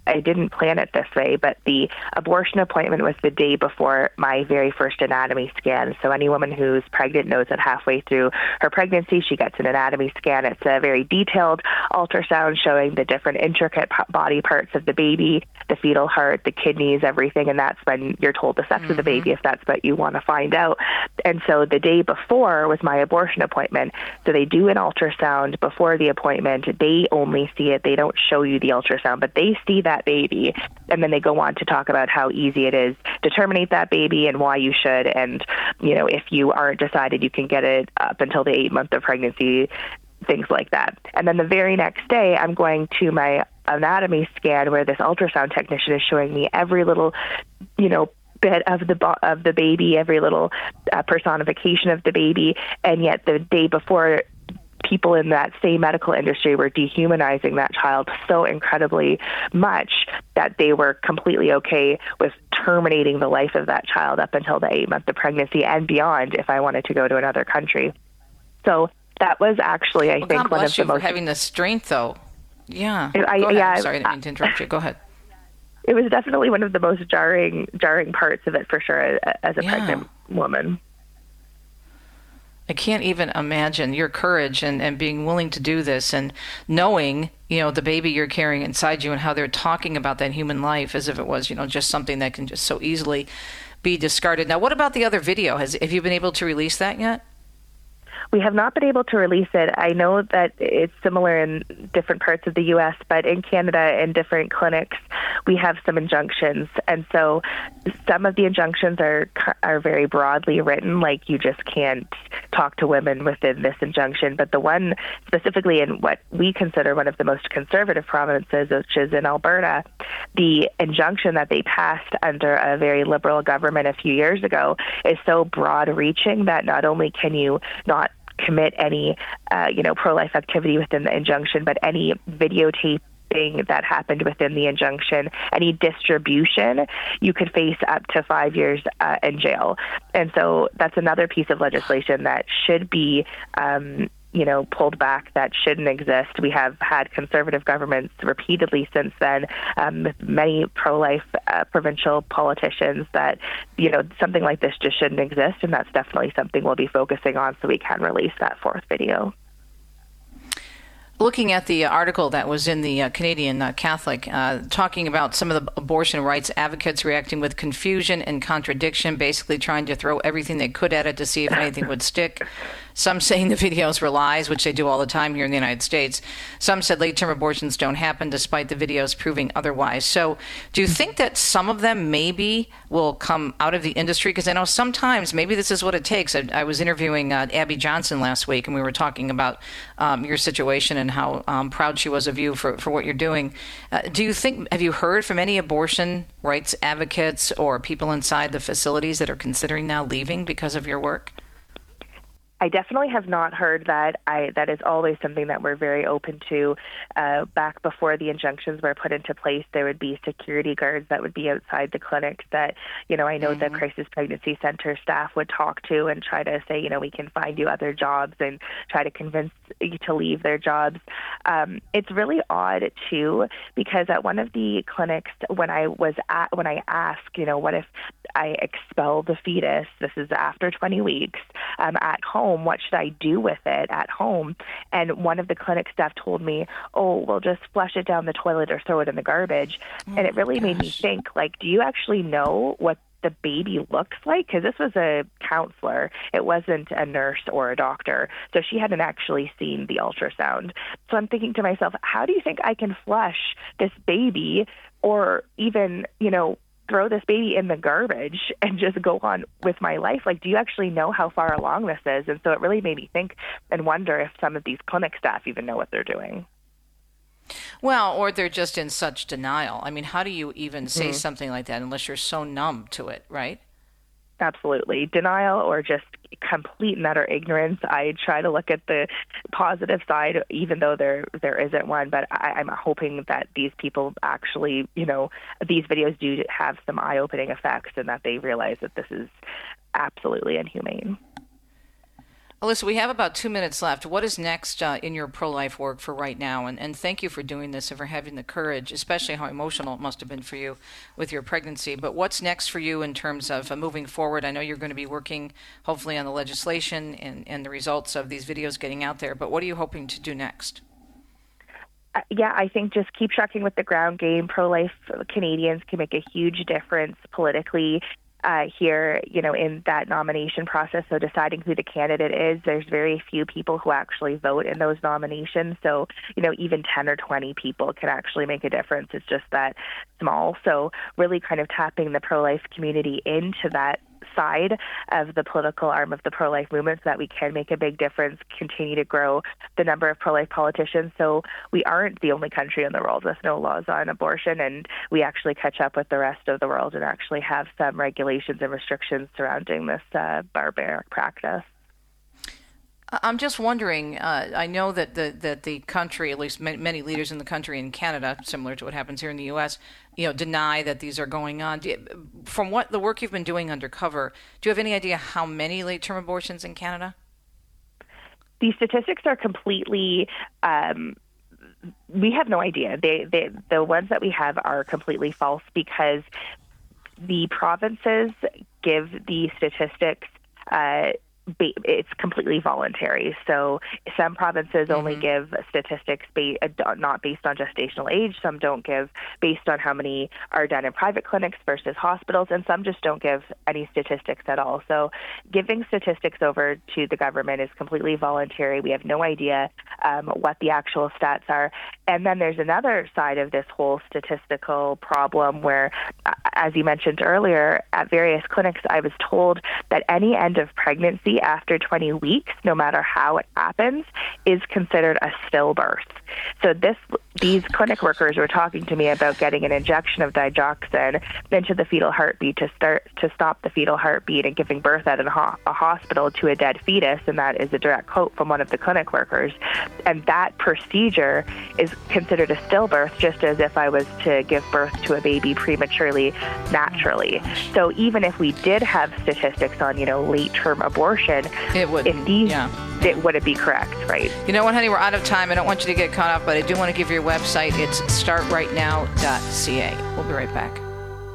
I didn't plan it this way, but the abortion appointment was the day before my very first anatomy scan. So any woman who's pregnant knows that halfway through her pregnancy, she gets an anatomy scan. It's a very detailed ultrasound showing the different intricate body parts of the baby, the fetal heart, the kidneys, everything. And that's when you're told the sex mm-hmm. of the baby if that's what you want to find out. And so the day before was my abortion appointment. So they do an ultrasound before the appointment. They only see it. They don't show you the ultrasound, but they see that baby, and then they go on to talk about how easy it is to terminate that baby and why you should. And, you know, if you aren't decided, you can get it up until the eight month of pregnancy, things like that. And then the very next day, I'm going to my anatomy scan where this ultrasound technician is showing me every little, you know, bit of the bo- of the baby, every little uh, personification of the baby. And yet the day before, people in that same medical industry were dehumanizing that child so incredibly much that they were completely okay with terminating the life of that child up until the eight month of pregnancy and beyond if I wanted to go to another country. So that was actually, I well, think, God one bless of you the for most... having the strength, though. Yeah. I, Go ahead. yeah, I'm sorry, I didn't mean to interrupt you. Go ahead. It was definitely one of the most jarring, jarring parts of it for sure as a yeah. pregnant woman. I can't even imagine your courage and, and being willing to do this and knowing, you know, the baby you're carrying inside you and how they're talking about that human life as if it was, you know, just something that can just so easily be discarded. Now, what about the other video? Has Have you been able to release that yet? We have not been able to release it. I know that it's similar in different parts of the U S, but in Canada, in different clinics, we have some injunctions. And so some of the injunctions are are very broadly written, like you just can't talk to women within this injunction. But the one specifically in what we consider one of the most conservative provinces, which is in Alberta, the injunction that they passed under a very liberal government a few years ago is so broad-reaching that not only can you not commit any, uh, you know, pro-life activity within the injunction, but any videotaping that happened within the injunction, any distribution, you could face up to five years uh, in jail. And so that's another piece of legislation that should be, um, you know, pulled back, that shouldn't exist. We have had conservative governments repeatedly since then, um, many pro-life uh, provincial politicians that, you know, something like this just shouldn't exist, and that's definitely something we'll be focusing on so we can release that fourth video. Looking at the article that was in the uh, Canadian uh, Catholic, uh, talking about some of the abortion rights advocates reacting with confusion and contradiction, basically trying to throw everything they could at it to see if anything would stick. Some saying the videos were lies, which they do all the time here in the United States. Some said late-term abortions don't happen, despite the videos proving otherwise. So do you think that some of them maybe will come out of the industry? Because I know sometimes maybe this is what it takes. I, I was interviewing uh, Abby Johnson last week, and we were talking about um, your situation and how um, proud she was of you for, for what you're doing. Uh, do you think, have you heard from any abortion rights advocates or people inside the facilities that are considering now leaving because of your work? I definitely have not heard that. I that is always something that we're very open to. Uh, back before the injunctions were put into place, there would be security guards that would be outside the clinics that, you know, I know mm-hmm. the crisis pregnancy center staff would talk to and try to say, you know, we can find you other jobs and try to convince you to leave their jobs. Um, it's really odd too, because at one of the clinics, when I was at, when I asked, you know, what if I expel the fetus? This is after twenty weeks um, at home. What should I do with it at home? And one of the clinic staff told me, oh, well, just flush it down the toilet or throw it in the garbage. Oh, and it really gosh. made me think, like, do you actually know what the baby looks like? Because this was a counselor. It wasn't a nurse or a doctor. So she hadn't actually seen the ultrasound. So I'm thinking to myself, how do you think I can flush this baby or even, you know, throw this baby in the garbage and just go on with my life? Like, do you actually know how far along this is? And so it really made me think and wonder if some of these clinic staff even know what they're doing. Well, or they're just in such denial. I mean, how do you even say mm-hmm. something like that unless you're so numb to it, right? Absolutely. Denial or just complete and utter ignorance. I try to look at the positive side, even though there there isn't one, but I, I'm hoping that these people actually, you know, these videos do have some eye-opening effects and that they realize that this is absolutely inhumane. Alyssa, we have about two minutes left. What is next uh, in your pro-life work for right now? And, and thank you for doing this and for having the courage, especially how emotional it must have been for you with your pregnancy. But what's next for you in terms of uh, moving forward? I know you're going to be working, hopefully, on the legislation and, and the results of these videos getting out there. But what are you hoping to do next? Uh, yeah, I think just keep trucking with the ground game. Pro-life Canadians can make a huge difference politically. Uh, here, you know, in that nomination process, so deciding who the candidate is, there's very few people who actually vote in those nominations. So, you know, even ten or twenty people can actually make a difference. It's just that small. So really kind of tapping the pro-life community into that side of the political arm of the pro-life movement so that we can make a big difference, continue to grow the number of pro-life politicians. So we aren't the only country in the world with no laws on abortion, and we actually catch up with the rest of the world and actually have some regulations and restrictions surrounding this uh, barbaric practice. I'm just wondering, uh, I know that the that the country, at least many leaders in the country in Canada, similar to what happens here in the U S, you know, deny that these are going on. Do you, from what the work you've been doing undercover, do you have any idea how many late-term abortions in Canada? These statistics are completely, um, we have no idea. They, they, the ones that we have are completely false because the provinces give the statistics uh, it's completely voluntary. So some provinces mm-hmm. only give statistics ba- not based on gestational age. Some don't give based on how many are done in private clinics versus hospitals, and some just don't give any statistics at all. So giving statistics over to the government is completely voluntary. We have no idea um, what the actual stats are. And then there's another side of this whole statistical problem where, as you mentioned earlier, at various clinics, I was told that any end of pregnancy after twenty weeks, no matter how it happens, is considered a stillbirth. So this, these clinic workers were talking to me about getting an injection of digoxin into the fetal heartbeat to start to stop the fetal heartbeat and giving birth at a, ho- a hospital to a dead fetus, and that is a direct quote from one of the clinic workers. And that procedure is considered a stillbirth, just as if I was to give birth to a baby prematurely, naturally. So even if we did have statistics on, you know, late-term abortion, it would, if these, yeah. it would it be correct, right? You know what, honey, we're out of time. I don't want you to get caught up, but I do want to give your website. It's start right now dot c a. We'll be right back.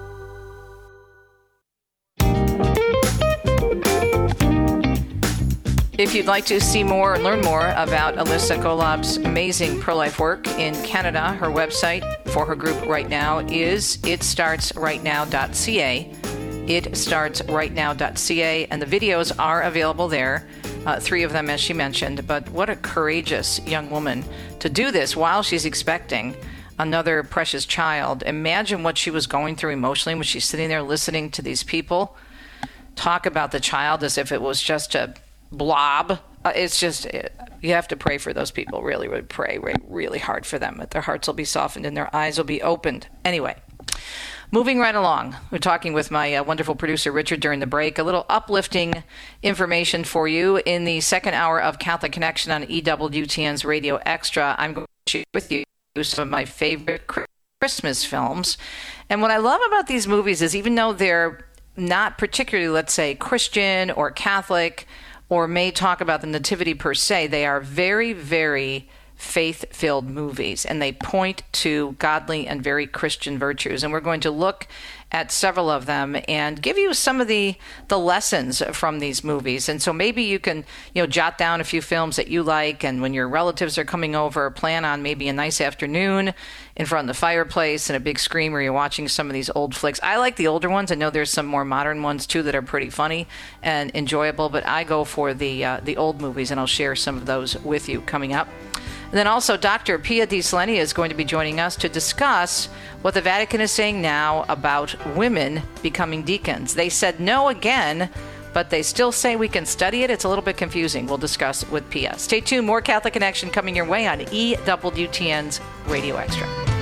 If you'd like to see more and learn more about Alyssa Golob's amazing pro-life work in Canada, her website for her group right now is it starts right now dot c a. it starts right now dot c a, and the videos are available there, uh, three of them as she mentioned. But what a courageous young woman to do this while she's expecting another precious child. Imagine what she was going through emotionally when she's sitting there listening to these people talk about the child as if it was just a blob. Uh, it's just, it, you have to pray for those people. Really, really pray really, really hard for them, that their hearts will be softened and their eyes will be opened. Anyway, moving right along, we're talking with my uh, wonderful producer, Richard, during the break. A little uplifting information for you in the second hour of Catholic Connection on E W T N's Radio Extra. I'm going to share with you some of my favorite Christmas films. And what I love about these movies is even though they're not particularly, let's say, Christian or Catholic, or may talk about the nativity per se, they are very, very faith-filled movies, and they point to godly and very Christian virtues. And we're going to look at several of them and give you some of the the lessons from these movies. And so maybe you can, you know, jot down a few films that you like, and when your relatives are coming over, plan on maybe a nice afternoon in front of the fireplace and a big screen where you're watching some of these old flicks. I like the older ones. I know there's some more modern ones too that are pretty funny and enjoyable, but I go for the uh, the old movies, and I'll share some of those with you coming up. And then also Doctor Pia Di Selenia is going to be joining us to discuss what the Vatican is saying now about women becoming deacons. They said no again, but they still say we can study it. It's a little bit confusing. We'll discuss with Pia. Stay tuned. More Catholic Connection coming your way on E W T N's Radio Extra.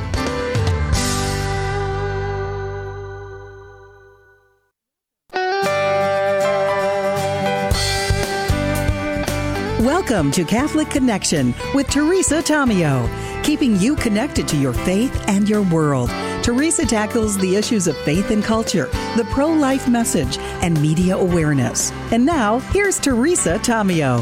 Welcome to Catholic Connection with Teresa Tomeo, keeping you connected to your faith and your world. Teresa tackles the issues of faith and culture, the pro-life message, and media awareness. And now, here's Teresa Tomeo.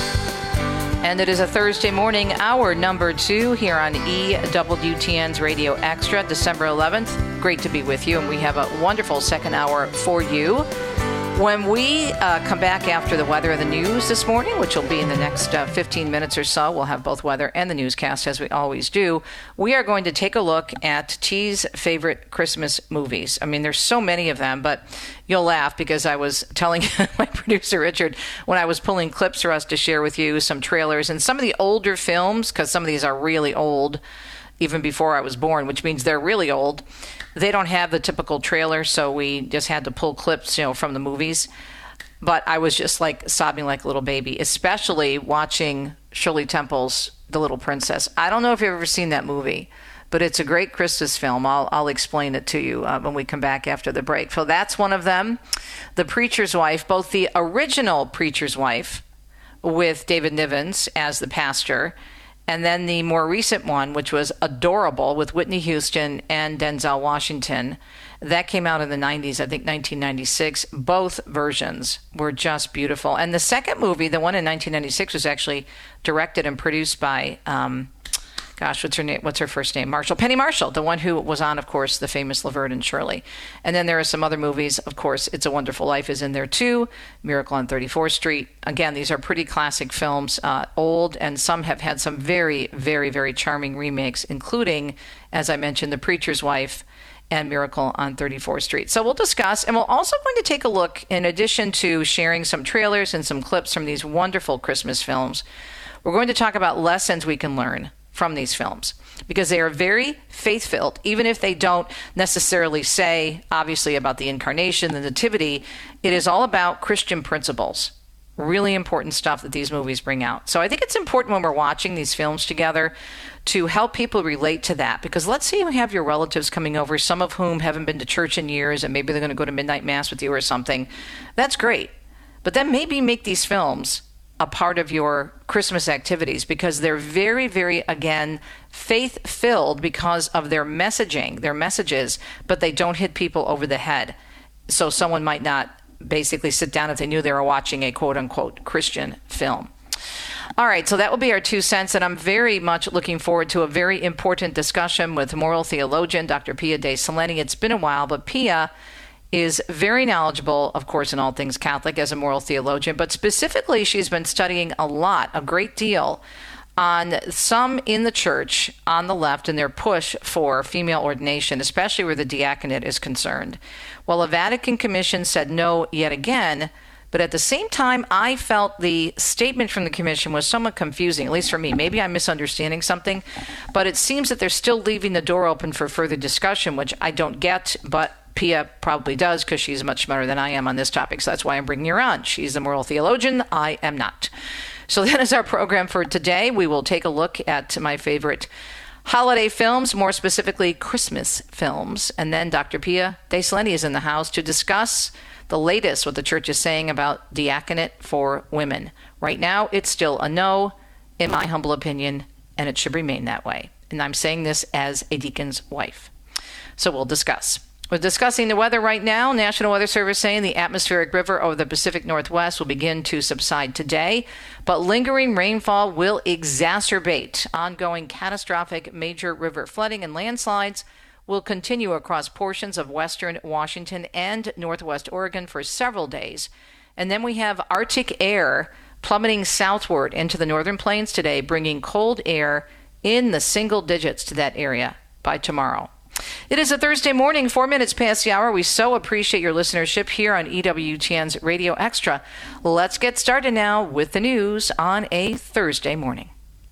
And it is a Thursday morning, hour number two here on E W T N's Radio Extra, December eleventh. Great to be with you, and we have a wonderful second hour for you. When we uh, come back after the weather and the news this morning, which will be in the next uh, fifteen minutes or so, we'll have both weather and the newscast as we always do. We are going to take a look at T's favorite Christmas movies. I mean, there's so many of them, but you'll laugh because I was telling my producer, Richard, when I was pulling clips for us to share with you, some trailers and some of the older films, because some of these are really old, even before I was born, which means they're really old. They don't have the typical trailer, so we just had to pull clips, you know, from the movies. But I was just like sobbing like a little baby, especially watching Shirley Temple's The Little Princess. I don't know if you've ever seen that movie, but it's a great Christmas film. I'll, I'll explain it to you uh, when we come back after the break. So that's one of them. The Preacher's Wife, both the original Preacher's Wife with David Nivens as the pastor, and then the more recent one, which was Adorable with Whitney Houston and Denzel Washington. That came out in the nineties, I think nineteen ninety-six. Both versions were just beautiful. And the second movie, the one in nineteen ninety-six, was actually directed and produced by, um, gosh, what's her name? What's her first name? Marshall. Penny Marshall, the one who was on, of course, the famous Laverne and Shirley. And then there are some other movies. Of course, It's a Wonderful Life is in there too. Miracle on thirty-fourth Street. Again, these are pretty classic films, uh, old, and some have had some very, very, very charming remakes, including, as I mentioned, The Preacher's Wife and Miracle on thirty-fourth Street. So we'll discuss, and we're also going to take a look, in addition to sharing some trailers and some clips from these wonderful Christmas films, we're going to talk about lessons we can learn from these films, because they are very faith-filled, even if they don't necessarily say, obviously, about the incarnation, the nativity. It is all about Christian principles. Really important stuff that these movies bring out. So I think it's important when we're watching these films together to help people relate to that, because let's say you have your relatives coming over, some of whom haven't been to church in years, and maybe they're going to go to midnight mass with you or something. That's great. But then maybe make these films a part of your Christmas activities, because they're very, very, again, faith-filled because of their messaging, their messages, but they don't hit people over the head. So someone might not basically sit down if they knew they were watching a quote-unquote Christian film. All right, so that will be our two cents, and I'm very much looking forward to a very important discussion with moral theologian Doctor Pia De Seleni. It's been a while, but Pia is very knowledgeable, of course, in all things Catholic as a moral theologian, but specifically she's been studying a lot, a great deal, on some in the church on the left and their push for female ordination, especially where the diaconate is concerned. Well, a Vatican Commission said no yet again, but at the same time, I felt the statement from the Commission was somewhat confusing, at least for me. Maybe I'm misunderstanding something, but it seems that they're still leaving the door open for further discussion, which I don't get, but Pia probably does, because she's much smarter than I am on this topic, so that's why I'm bringing her on. She's the moral theologian. I am not. So that is our program for today. We will take a look at my favorite holiday films, more specifically Christmas films, and then Doctor Pia De Seleni is in the house to discuss the latest, what the church is saying about diaconate for women. Right now, it's still a no, in my humble opinion, and it should remain that way. And I'm saying this as a deacon's wife. So we'll discuss. We're discussing the weather right now. National Weather Service saying the atmospheric river over the Pacific Northwest will begin to subside today, but lingering rainfall will exacerbate. Ongoing catastrophic major river flooding and landslides will continue across portions of western Washington and northwest Oregon for several days. And then we have Arctic air plummeting southward into the northern plains today, bringing cold air in the single digits to that area by tomorrow. It is a Thursday morning, four minutes past the hour. We so appreciate your listenership here on E W T N's Radio Extra. Let's get started now with the news on a Thursday morning.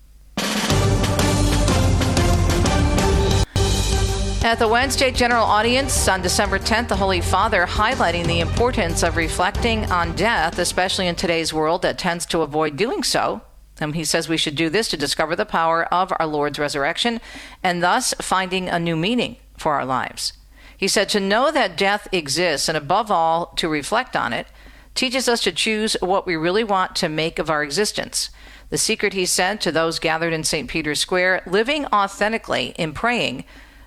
At the Wednesday General Audience on December tenth, the Holy Father highlighting the importance of reflecting on death, especially in today's world that tends to avoid doing so. And he says we should do this to discover the power of our Lord's resurrection and thus finding a new meaning for our lives. He said to know that death exists and above all to reflect on it teaches us to choose what we really want to make of our existence. The secret, he said to those gathered in Saint Peter's Square, living authentically in praying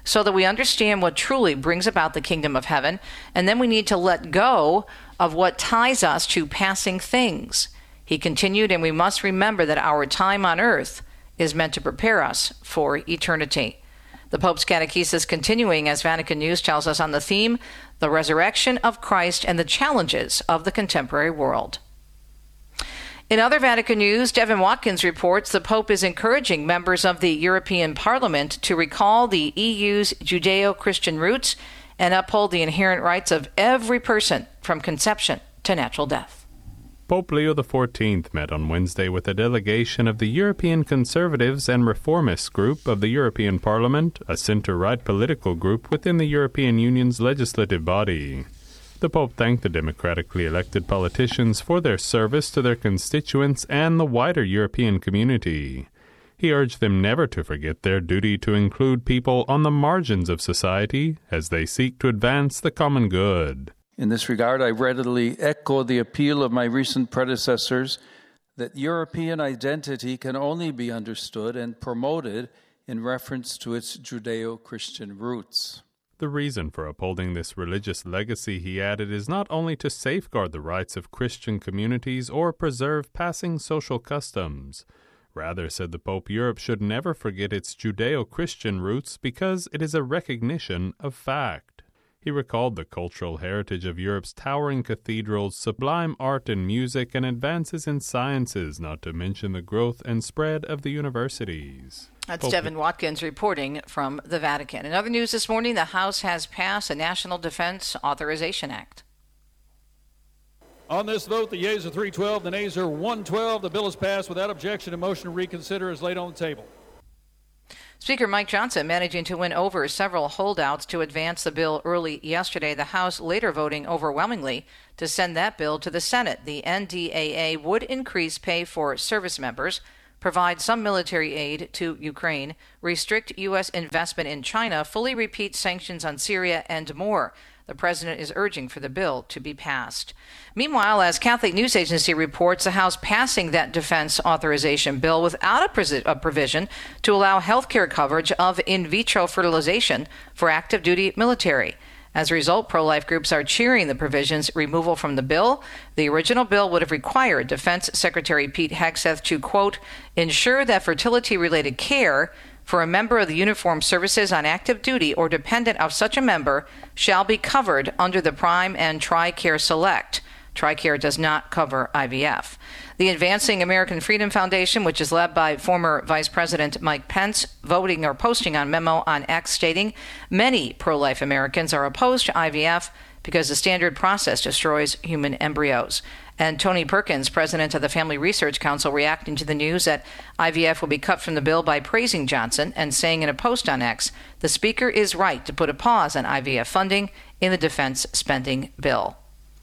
so that we understand what truly brings about the kingdom of heaven, and then we need to let go of what ties us to passing things. He continued, and we must remember that our time on earth is meant to prepare us for eternity. The Pope's catechesis continuing, as Vatican News tells us, on the theme, the resurrection of Christ and the challenges of the contemporary world. In other Vatican news, Devin Watkins reports the Pope is encouraging members of the European Parliament to recall the E U's Judeo-Christian roots and uphold the inherent rights of every person from conception to natural death. Pope Leo the fourteenth met on Wednesday with a delegation of the European Conservatives and Reformists group of the European Parliament, a centre-right political group within the European Union's legislative body. The Pope thanked the democratically elected politicians for their service to their constituents and the wider European community. He urged them never to forget their duty to include people on the margins of society as they seek to advance the common good. In this regard, I readily echo the appeal of my recent predecessors that European identity can only be understood and promoted in reference to its Judeo-Christian roots. The reason for upholding this religious legacy, he added, is not only to safeguard the rights of Christian communities or preserve passing social customs. Rather, said the Pope, Europe should never forget its Judeo-Christian roots because it is a recognition of fact. He recalled the cultural heritage of Europe's towering cathedrals, sublime art and music, and advances in sciences, not to mention the growth and spread of the universities. That's Devin Watkins reporting from the Vatican. In other news this morning, the House has passed a National Defense Authorization Act. On this vote, the yeas are three twelve, the nays are one twelve. The bill is passed without objection. A motion to reconsider is laid on the table. Speaker Mike Johnson managing to win over several holdouts to advance the bill early yesterday. The House later voting overwhelmingly to send that bill to the Senate. The N D A A would increase pay for service members, provide some military aid to Ukraine, restrict U S investment in China, fully repeat sanctions on Syria, and more. The president is urging for the bill to be passed. Meanwhile, as Catholic News Agency reports, the House passing that defense authorization bill without a, pres- a provision to allow health care coverage of in vitro fertilization for active duty military. As a result, pro-life groups are cheering the provision's removal from the bill. The original bill would have required Defense Secretary Pete Hegseth to, quote, ensure that fertility-related care for a member of the uniformed services on active duty or dependent of such a member shall be covered under the Prime and TRICARE Select. TRICARE does not cover I V F. The Advancing American Freedom Foundation, which is led by former Vice President Mike Pence, voting or posting on memo on X stating many pro-life Americans are opposed to I V F because the standard process destroys human embryos. And Tony Perkins, president of the Family Research Council, reacting to the news that I V F will be cut from the bill by praising Johnson and saying in a post on X, the Speaker is right to put a pause on I V F funding in the defense spending bill.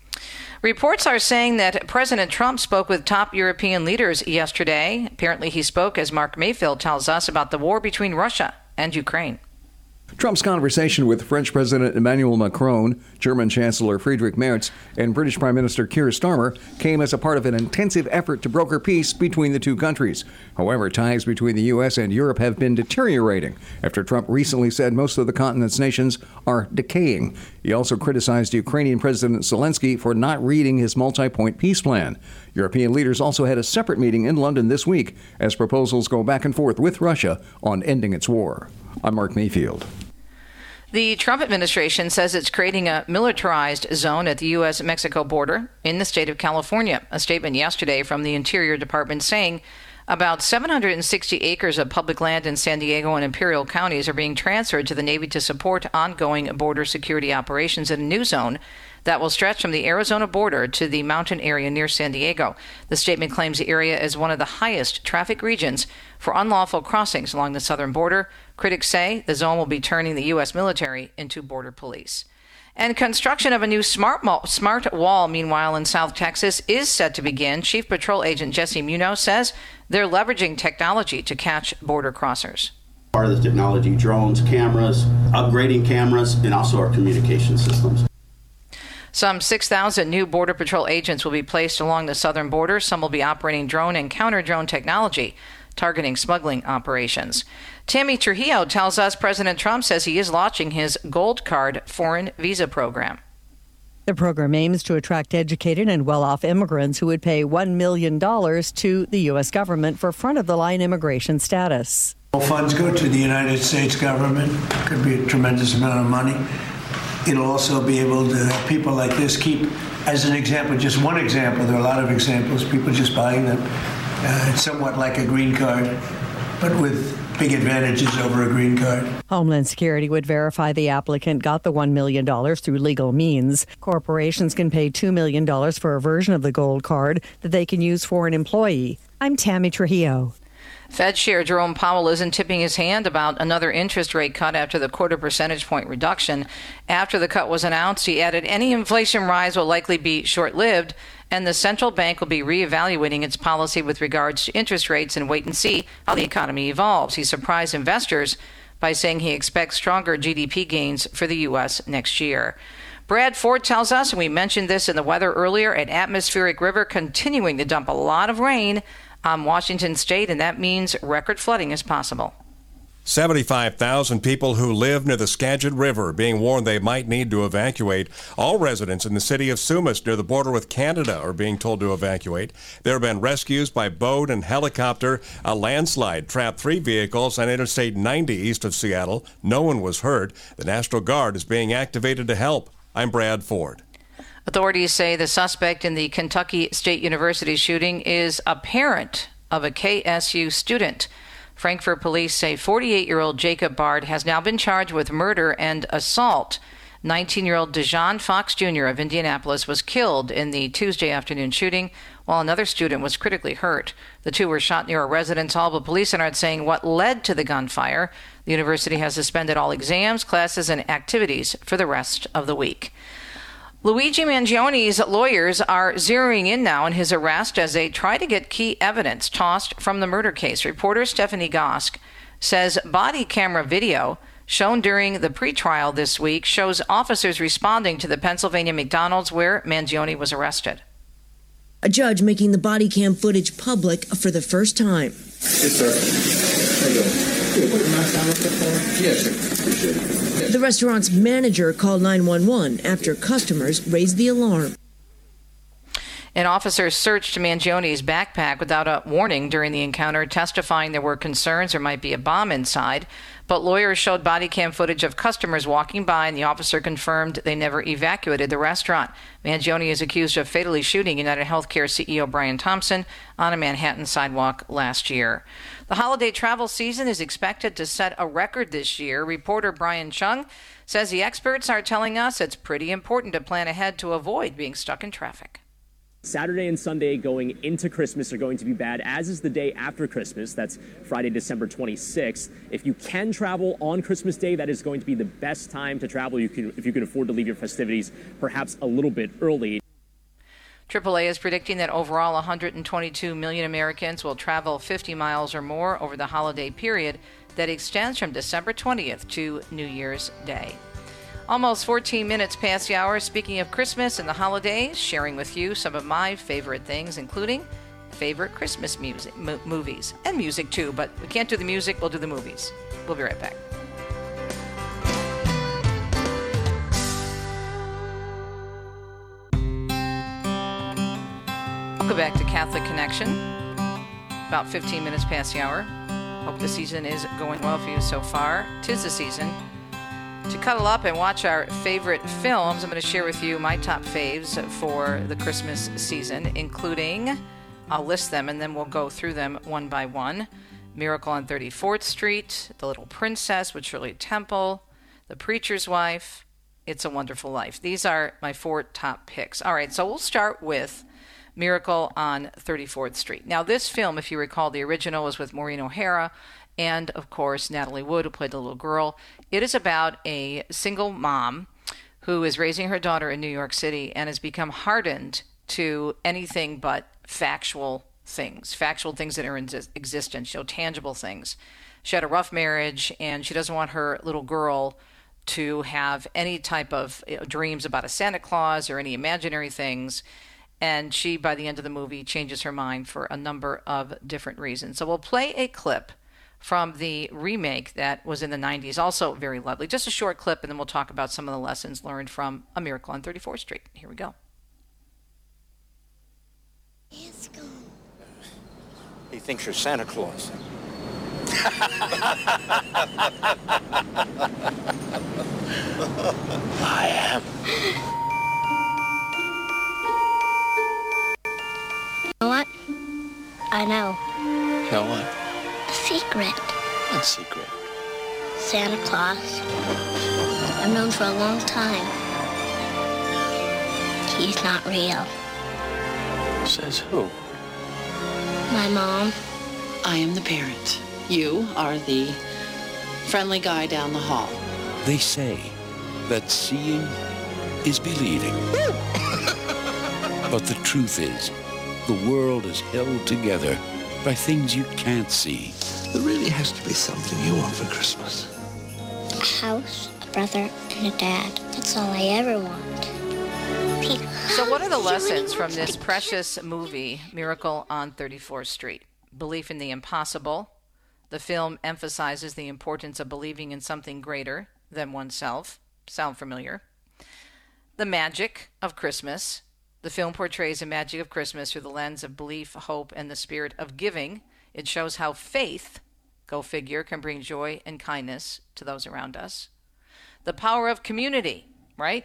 Reports are saying that President Trump spoke with top European leaders yesterday. Apparently he spoke, as Mark Mayfield tells us, about the war between Russia and Ukraine. Trump's conversation with French President Emmanuel Macron, German Chancellor Friedrich Merz, and British Prime Minister Keir Starmer came as a part of an intensive effort to broker peace between the two countries. However, ties between the U S and Europe have been deteriorating after Trump recently said most of the continent's nations are decaying. He also criticized Ukrainian President Zelensky for not reading his multi-point peace plan. European leaders also had a separate meeting in London this week as proposals go back and forth with Russia on ending its war. I'm Mark Mayfield. The Trump administration says it's creating a militarized zone at the U S Mexico border in the state of California. A statement yesterday from the Interior Department saying about seven hundred sixty acres of public land in San Diego and Imperial counties are being transferred to the Navy to support ongoing border security operations in a new zone that will stretch from the Arizona border to the mountain area near San Diego. The statement claims the area is one of the highest traffic regions for unlawful crossings along the southern border. Critics say the zone will be turning the U S military into border police. And construction of a new smart, mo- smart wall, meanwhile, in South Texas is set to begin. Chief Patrol Agent Jesse Munoz says they're leveraging technology to catch border crossers. Part of the technology, drones, cameras, upgrading cameras, and also our communication systems. Some six thousand new Border Patrol agents will be placed along the southern border. Some will be operating drone and counter-drone technology targeting smuggling operations. Tammy Trujillo tells us President Trump says he is launching his Gold Card foreign visa program. The program aims to attract educated and well-off immigrants who would pay one million dollars to the U S government for front-of-the-line immigration status. All funds go to the United States government. Could be a tremendous amount of money. It'll also be able to have people like this keep, as an example, just one example, there are a lot of examples, people just buying them. Uh, it's somewhat like a green card, but with big advantages over a green card. Homeland Security would verify the applicant got the one million dollars through legal means. Corporations can pay two million dollars for a version of the Gold Card that they can use for an employee. I'm Tammy Trujillo. Fed Chair Jerome Powell isn't tipping his hand about another interest rate cut after the quarter percentage point reduction. After the cut was announced, he added any inflation rise will likely be short-lived, and the central bank will be reevaluating its policy with regards to interest rates and wait and see how the economy evolves. He surprised investors by saying he expects stronger G D P gains for the U S next year. Brad Ford tells us, and we mentioned this in the weather earlier, an atmospheric river continuing to dump a lot of rain on Washington state, and that means record flooding is possible. seventy-five thousand people who live near the Skagit River being warned they might need to evacuate. All residents in the city of Sumas near the border with Canada are being told to evacuate. There have been rescues by boat and helicopter. A landslide trapped three vehicles on Interstate ninety east of Seattle. No one was hurt. The National Guard is being activated to help. I'm Brad Ford. Authorities say the suspect in the Kentucky State University shooting is a parent of a K S U student. Frankfort police say forty-eight-year-old Jacob Bard has now been charged with murder and assault. nineteen-year-old Dejon Fox Junior of Indianapolis was killed in the Tuesday afternoon shooting, while another student was critically hurt. The two were shot near a residence hall, but police are not saying what led to the gunfire. The university has suspended all exams, classes, and activities for the rest of the week. Luigi Mangioni's lawyers are zeroing in now on his arrest as they try to get key evidence tossed from the murder case. Reporter Stephanie Gosk says body camera video shown during the pretrial this week shows officers responding to the Pennsylvania McDonald's where Mangioni was arrested. A judge making the body cam footage public for the first time. Yes, sir. How you doing? Good. Put the mask down real quick for me? Yes, sir. Appreciate it. Yes. The restaurant's manager called nine one one after customers raised the alarm. An officer searched Mangioni's backpack without a warning during the encounter, testifying there were concerns there might be a bomb inside. But lawyers showed body cam footage of customers walking by, and the officer confirmed they never evacuated the restaurant. Mangioni is accused of fatally shooting United Healthcare C E O Brian Thompson on a Manhattan sidewalk last year. The holiday travel season is expected to set a record this year. Reporter Brian Chung says the experts are telling us it's pretty important to plan ahead to avoid being stuck in traffic. Saturday and Sunday going into Christmas are going to be bad, as is the day after Christmas. That's Friday, December twenty-sixth. If you can travel on Christmas Day, that is going to be the best time to travel. You can, if you can afford to leave your festivities perhaps a little bit early. triple A is predicting that overall one hundred twenty-two million Americans will travel fifty miles or more over the holiday period that extends from December twentieth to New Year's Day. Almost fourteen minutes past the hour. Speaking of Christmas and the holidays, sharing with you some of my favorite things, including favorite Christmas music, mo- movies, and music too, but we can't do the music, we'll do the movies. We'll be right back. Welcome back to Catholic Connection. About fifteen minutes past the hour. Hope the season is going well for you so far. 'Tis the season to cuddle up and watch our favorite films. I'm going to share with you my top faves for the Christmas season, including, I'll list them and then we'll go through them one by one. Miracle on thirty-fourth Street, The Little Princess with Shirley Temple, The Preacher's Wife, It's a Wonderful Life. These are my four top picks. All right, so we'll start with Miracle on thirty-fourth Street. Now, this film, if you recall, the original was with Maureen O'Hara and, of course, Natalie Wood, who played the little girl. It is about a single mom who is raising her daughter in New York City and has become hardened to anything but factual things, factual things that are in existence, you know, tangible things. She had a rough marriage, and she doesn't want her little girl to have any type of you know, dreams about a Santa Claus or any imaginary things. And she, by the end of the movie, changes her mind for a number of different reasons. So we'll play a clip from the remake that was in the nineties, also very lovely. Just a short clip, and then we'll talk about some of the lessons learned from A Miracle on thirty-fourth Street. Here we go. He thinks you're Santa Claus. I am. You know what? I know. Know what? A secret. What secret? Santa Claus. I've known for a long time. He's not real. Says who? My mom. I am the parent. You are the friendly guy down the hall. They say that seeing is believing. But the truth is, the world is held together by things you can't see. There really has to be something you want for Christmas. A house, a brother, and a dad. That's all I ever want. Pete, So what are the lessons really from this precious movie, Miracle on thirty-fourth Street? Belief in the impossible. The film emphasizes the importance of believing in something greater than oneself. Sound familiar? The magic of Christmas. The film portrays the magic of Christmas through the lens of belief, hope, and the spirit of giving. It shows how faith, go figure, can bring joy and kindness to those around us. The power of community, right?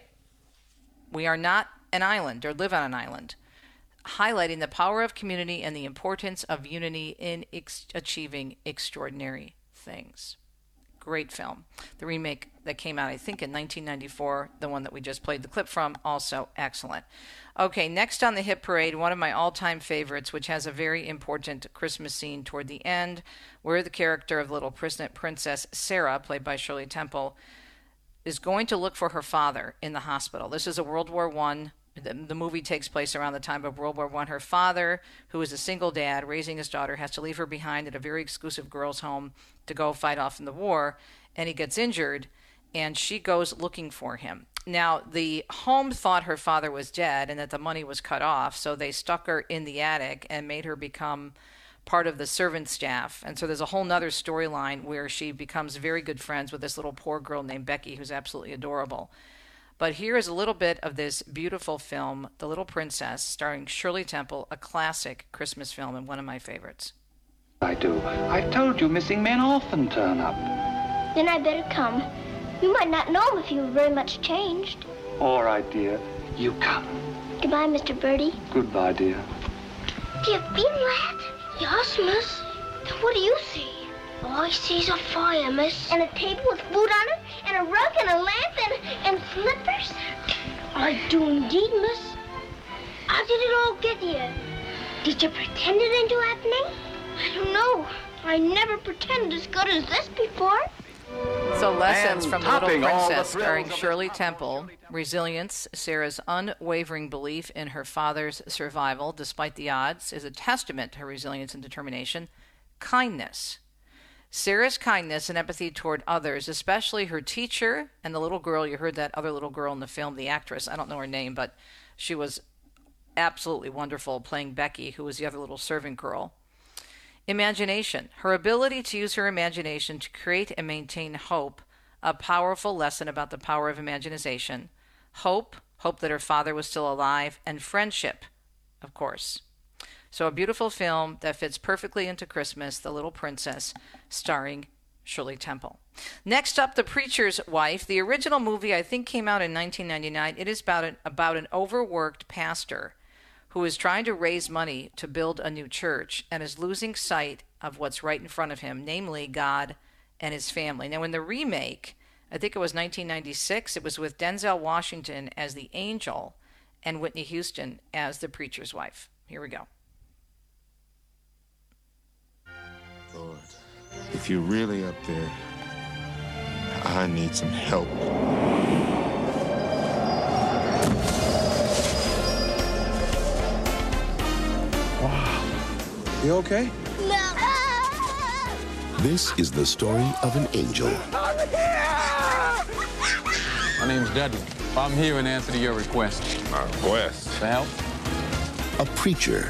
We are not an island or live on an island. Highlighting the power of community and the importance of unity in ex- achieving extraordinary things. Great film. The remake that came out, I think, in nineteen ninety-four, the one that we just played the clip from, also excellent. Okay, next on the hit parade, one of my all-time favorites, which has a very important Christmas scene toward the end, where the character of little princess Sarah, played by Shirley Temple, is going to look for her father in the hospital. This is a World War One. The, the movie takes place around the time of World War One. Her father, who is a single dad raising his daughter, has to leave her behind at a very exclusive girls' home to go fight off in the war, and he gets injured, and she goes looking for him. Now, the home thought her father was dead and that the money was cut off, so they stuck her in the attic and made her become part of the servant staff. And so there's a whole nother storyline where she becomes very good friends with this little poor girl named Becky, who's absolutely adorable. But here is a little bit of this beautiful film, The Little Princess, starring Shirley Temple, a classic Christmas film and one of my favorites. I do. I told you missing men often turn up. Then I better come. You might not know him if you were very much changed. All right, dear. You come. Goodbye, Mister Birdie. Goodbye, dear. Do you feel that? Yes, miss. Then what do you see? All I see's a fire, miss. And a table with food on it, and a rug, and a lamp, and, and slippers. I do indeed, miss. How did it all get here? Did you pretend it into happening? I don't know. I never pretended as good as this before. So lessons And from The Little topping all the Princess, thrills starring of the Shirley Temple. Resilience, Sarah's unwavering belief in her father's survival despite the odds, is a testament to her resilience and determination. Kindness. Sarah's kindness and empathy toward others, especially her teacher and the little girl. You heard that other little girl in the film, the actress. I don't know her name, but she was absolutely wonderful playing Becky, who was the other little servant girl. Imagination. Her ability to use her imagination to create and maintain hope, a powerful lesson about the power of imagination. Hope, hope that her father was still alive, and friendship, of course. So a beautiful film that fits perfectly into Christmas, The Little Princess, starring Shirley Temple. Next up, The Preacher's Wife. The original movie, I think, came out in nineteen ninety-nine. It is about an, about an overworked pastor who is trying to raise money to build a new church and is losing sight of what's right in front of him, namely God and his family. Now, in the remake, I think it was nineteen ninety-six, it was with Denzel Washington as the angel and Whitney Houston as the preacher's wife. Here we go. Lord, if you're really up there, I need some help. Wow. You okay? This is the story of an angel. My name's Dudley. I'm here in answer to your request. My request? To help? a preacher,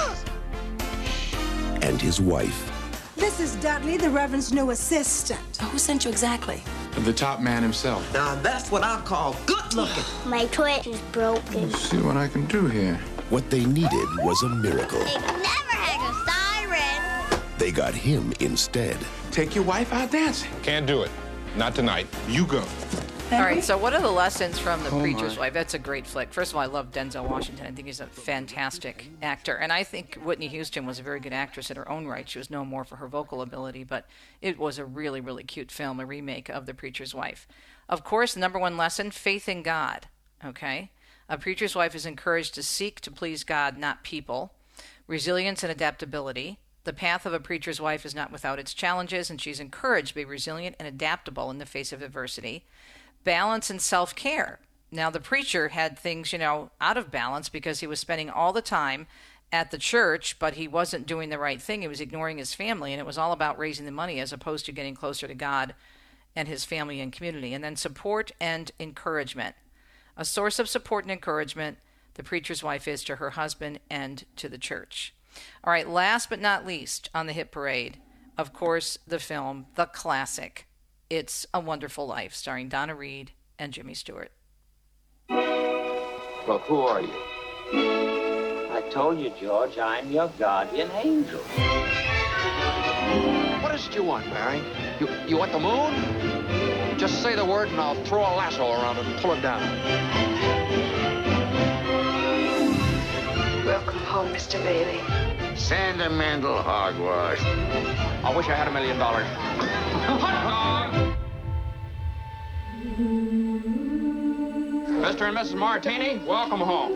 and his wife. This is Dudley, the Reverend's new assistant. Who sent you exactly? The top man himself. Now that's what I call good looking. My twitch is broken. Let's see what I can do here. What they needed was a miracle. It never has a siren. They got him instead. Take your wife out dancing. Can't do it. Not tonight. You go. All right, so what are the lessons from The Oh, Preacher's my. Wife? That's a great flick. First of all, I love Denzel Washington. I think he's a fantastic actor. And I think Whitney Houston was a very good actress in her own right. She was known more for her vocal ability, but it was a really, really cute film, a remake of The Preacher's Wife. Of course, the number one lesson, faith in God, okay? A preacher's wife is encouraged to seek to please God, not people. Resilience and adaptability. The path of a preacher's wife is not without its challenges, and she's encouraged to be resilient and adaptable in the face of adversity. Balance and self-care. Now, the preacher had things, you know, out of balance because he was spending all the time at the church, but he wasn't doing the right thing. He was ignoring his family, and it was all about raising the money as opposed to getting closer to God and his family and community. And then support and encouragement. A source of support and encouragement, the preacher's wife is to her husband and to the church. All right, last but not least on the hit parade, of course, the film, the classic, It's a Wonderful Life, starring Donna Reed and Jimmy Stewart. Well, who are you? I told you, George, I'm your guardian angel. What is it you want, Barry? You, you want the moon? Just say the word and I'll throw a lasso around it and pull it down. Welcome home, Mister Bailey. Sentimental hogwash. I wish I had a million dollars. Hot dog! Mister and Missus Martini, welcome home.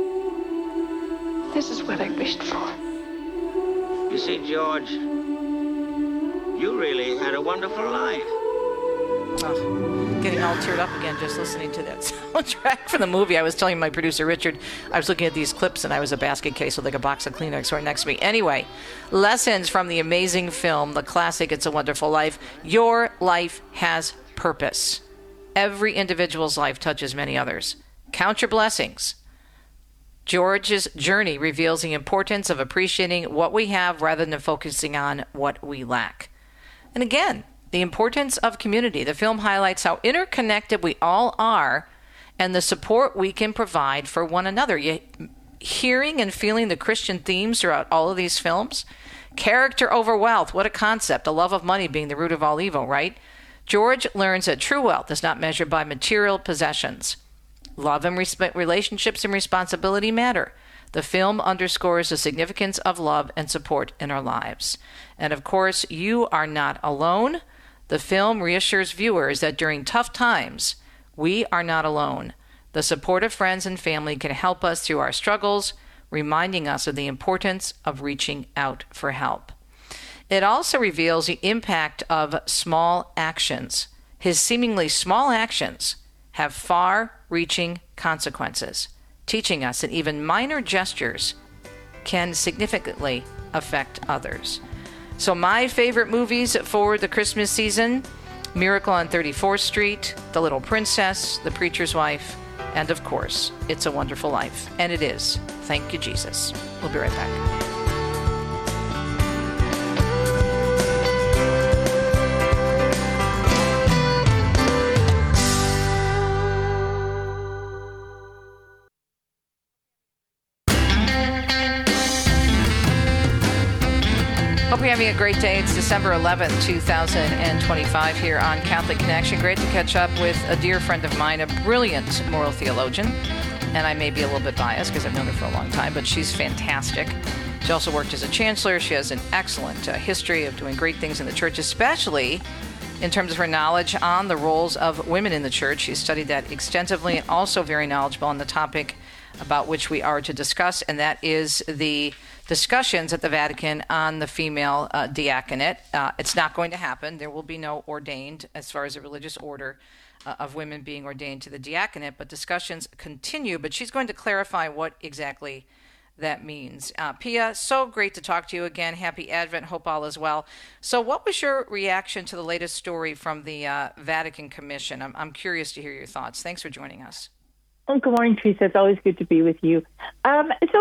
This is what I wished for. You see, George, you really had a wonderful life. Oh, getting all teared up again just listening to that soundtrack for the movie. I was telling my producer, Richard, I was looking at these clips and I was a basket case with like a box of Kleenex right next to me. Anyway, lessons from the amazing film, the classic It's a Wonderful Life. Your life has purpose. Every individual's life touches many others. Count your blessings. George's journey reveals the importance of appreciating what we have rather than focusing on what we lack. And again, the importance of community. The film highlights how interconnected we all are and the support we can provide for one another. You, hearing and feeling the Christian themes throughout all of these films. Character over wealth. What a concept. The love of money being the root of all evil, right? George learns that true wealth is not measured by material possessions. Love and respect, relationships and responsibility matter. The film underscores the significance of love and support in our lives. And of course, you are not alone. The film reassures viewers that during tough times, we are not alone. The support of friends and family can help us through our struggles, reminding us of the importance of reaching out for help. It also reveals the impact of small actions. His seemingly small actions have far-reaching consequences, teaching us that even minor gestures can significantly affect others. So my favorite movies for the Christmas season, Miracle on thirty-fourth Street, The Little Princess, The Preacher's Wife, and of course, It's a Wonderful Life. And it is. Thank you, Jesus. We'll be right back. Hope you're having a great day. It's December eleventh, two thousand twenty-five here on Catholic Connection. Great to catch up with a dear friend of mine, a brilliant moral theologian. And I may be a little bit biased because I've known her for a long time, but she's fantastic. She also worked as a chancellor. She has an excellent uh, history of doing great things in the church, especially in terms of her knowledge on the roles of women in the church. She's studied that extensively and also very knowledgeable on the topic about which we are to discuss, and that is the discussions at the Vatican on the female uh, diaconate. Uh, it's not going to happen. There will be no ordained as far as a religious order uh, of women being ordained to the diaconate, but discussions continue. But she's going to clarify what exactly that means. Uh, Pia, so great to talk to you again. Happy Advent. Hope all is well. So what was your reaction to the latest story from the uh, Vatican Commission? I'm, I'm curious to hear your thoughts. Thanks for joining us. Oh, good morning, Teresa. It's always good to be with you. Um, so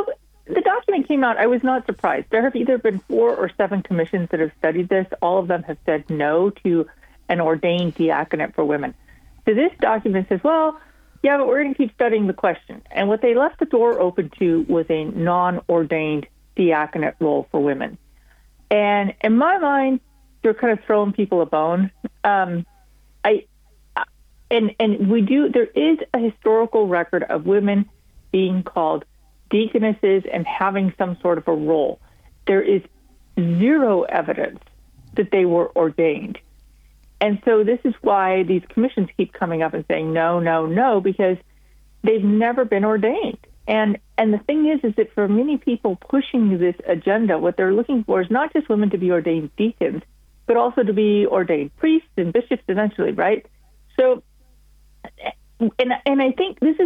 the document came out, I was not surprised. There have either been four or seven commissions that have studied this. All of them have said no to an ordained diaconate for women. So this document says, well, yeah, but we're going to keep studying the question. And what they left the door open to was a non-ordained diaconate role for women. And in my mind, they're kind of throwing people a bone. Um, I and and we do. There is a historical record of women being called deaconesses and having some sort of a role. There is zero evidence that they were ordained. And so this is why these commissions keep coming up and saying no, no, no, because they've never been ordained. And and the thing is, is that for many people pushing this agenda, what they're looking for is not just women to be ordained deacons, but also to be ordained priests and bishops eventually, right? So, and and I think this is,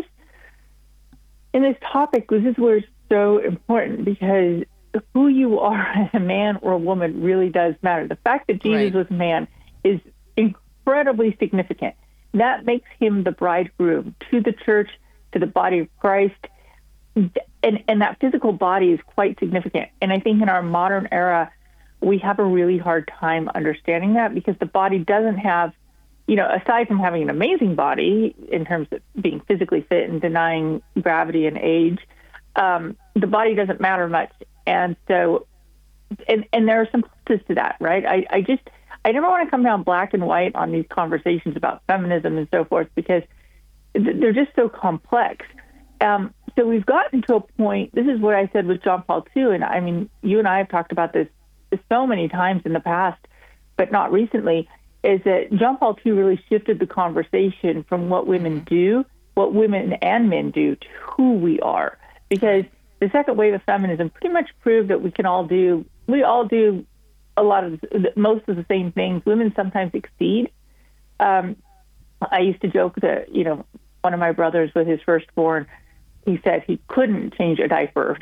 in this topic, this is where it's so important, because who you are as a man or a woman really does matter. The fact that Jesus Right. was a man is incredibly significant. That makes him the bridegroom to the church, to the body of Christ. And, and that physical body is quite significant. And I think in our modern era, we have a really hard time understanding that, because the body doesn't have, you know, aside from having an amazing body in terms of being physically fit and denying gravity and age, um, the body doesn't matter much. And so, and, and there are some pluses to that, right? I, I just, I never want to come down black and white on these conversations about feminism and so forth, because they're just so complex. Um, so we've gotten to a point, this is what I said with John Paul the Second, and I mean, you and I have talked about this so many times in the past, but not recently, is that John Paul the Second really shifted the conversation from what women do, what women and men do, to who we are. Because the second wave of feminism pretty much proved that we can all do, we all do a lot of, most of the same things. Women sometimes exceed. Um, I used to joke that, you know, one of my brothers with his firstborn, he said he couldn't change a diaper,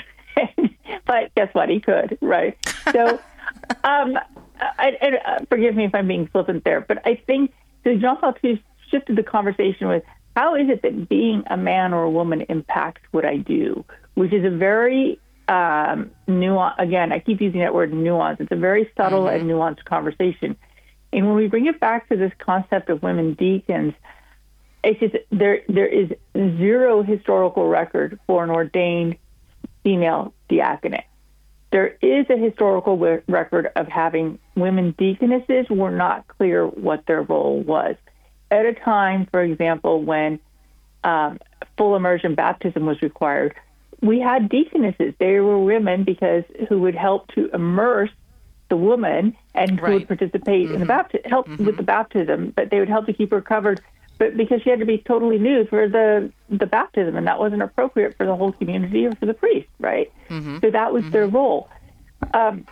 but guess what? He could, right? So, um, I, I, uh, forgive me if I'm being flippant there, but I think so John Paul the Second shifted the conversation with, how is it that being a man or a woman impacts what I do? Which is a very um, nuance. Again, I keep using that word nuance. It's a very subtle mm-hmm. and nuanced conversation. And when we bring it back to this concept of women deacons, it's just there. There is zero historical record for an ordained female diaconate. There is a historical w- record of having women deaconesses. We're not clear what their role was. At a time, for example, when um, full immersion baptism was required, we had deaconesses. They were women because who would help to immerse the woman and who Right. would participate mm-hmm. in the baptism, help mm-hmm. with the baptism, but they would help to keep her covered. But because she had to be totally nude for the the baptism, and that wasn't appropriate for the whole community or for the priest, right? Mm-hmm. So that was mm-hmm. their role. Um,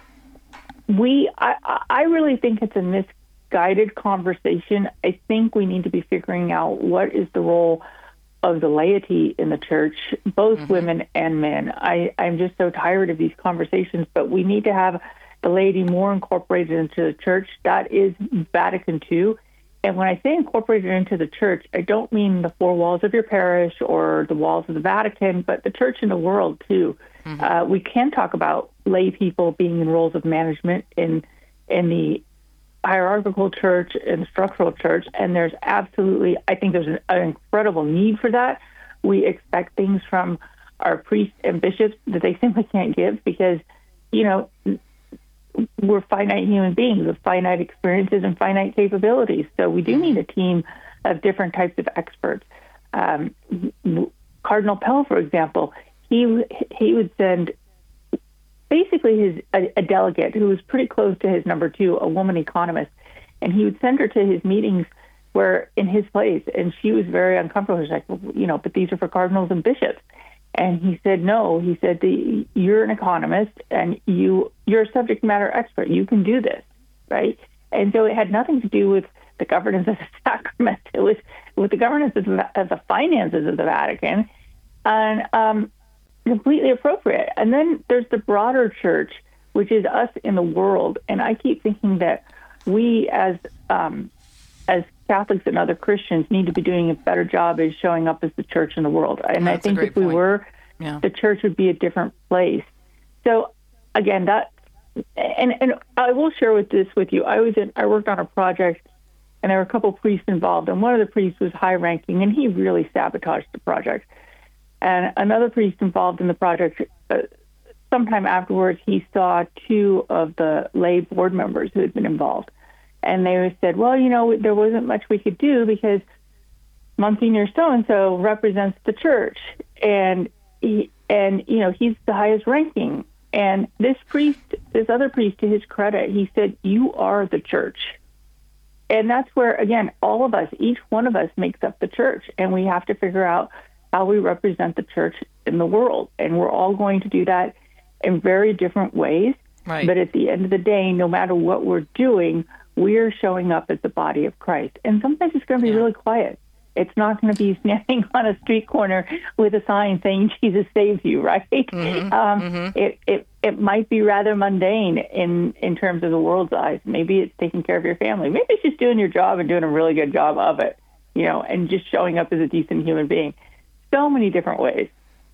we, I, I really think it's a misguided conversation. I think we need to be figuring out what is the role of the laity in the church, both mm-hmm. women and men. I, I'm just so tired of these conversations, but we need to have the laity more incorporated into the church. That is Vatican Two. And when I say incorporated into the church, I don't mean the four walls of your parish or the walls of the Vatican, but the church in the world, too. Mm-hmm. Uh, we can talk about lay people being in roles of management in in the hierarchical church and structural church, and there's absolutely, I think there's an, an incredible need for that. We expect things from our priests and bishops that they simply can't give because, you know, we're finite human beings with finite experiences and finite capabilities. So we do need a team of different types of experts. Um, Cardinal Pell, for example, he he would send basically his a, a delegate who was pretty close to his number two, a woman economist, and he would send her to his meetings where in his place, and she was very uncomfortable. She's like, well, you know, but these are for cardinals and bishops. And he said, no, he said, the, you're an economist and you, you're a subject matter expert. You can do this, right? And so it had nothing to do with the governance of the sacrament. It was with the governance of the, of the finances of the Vatican, and um, completely appropriate. And then there's the broader church, which is us in the world. And I keep thinking that we as um, as Catholics and other Christians need to be doing a better job as showing up as the church in the world. And That's I think if we point. were Yeah. The church would be a different place. So, again, that, and and I will share with this with you. I was in, I worked on a project, and there were a couple priests involved, and one of the priests was high-ranking, and he really sabotaged the project. And another priest involved in the project, uh, sometime afterwards, he saw two of the lay board members who had been involved, and they said, well, you know, there wasn't much we could do because Monsignor so-and-so represents the church, and he, and you know, he's the highest ranking. And this priest, this other priest, to his credit, he said, you are the church. And that's where, again, all of us, each one of us makes up the church, and we have to figure out how we represent the church in the world. And we're all going to do that in very different ways. Right. But at the end of the day, no matter what we're doing, we're showing up as the body of Christ. And sometimes it's going to be yeah. really quiet. It's not going to be standing on a street corner with a sign saying Jesus saves you, right? Mm-hmm. Um, mm-hmm. It, it it might be rather mundane in, in terms of the world's eyes. Maybe it's taking care of your family. Maybe it's just doing your job and doing a really good job of it, you know, and just showing up as a decent human being. So many different ways.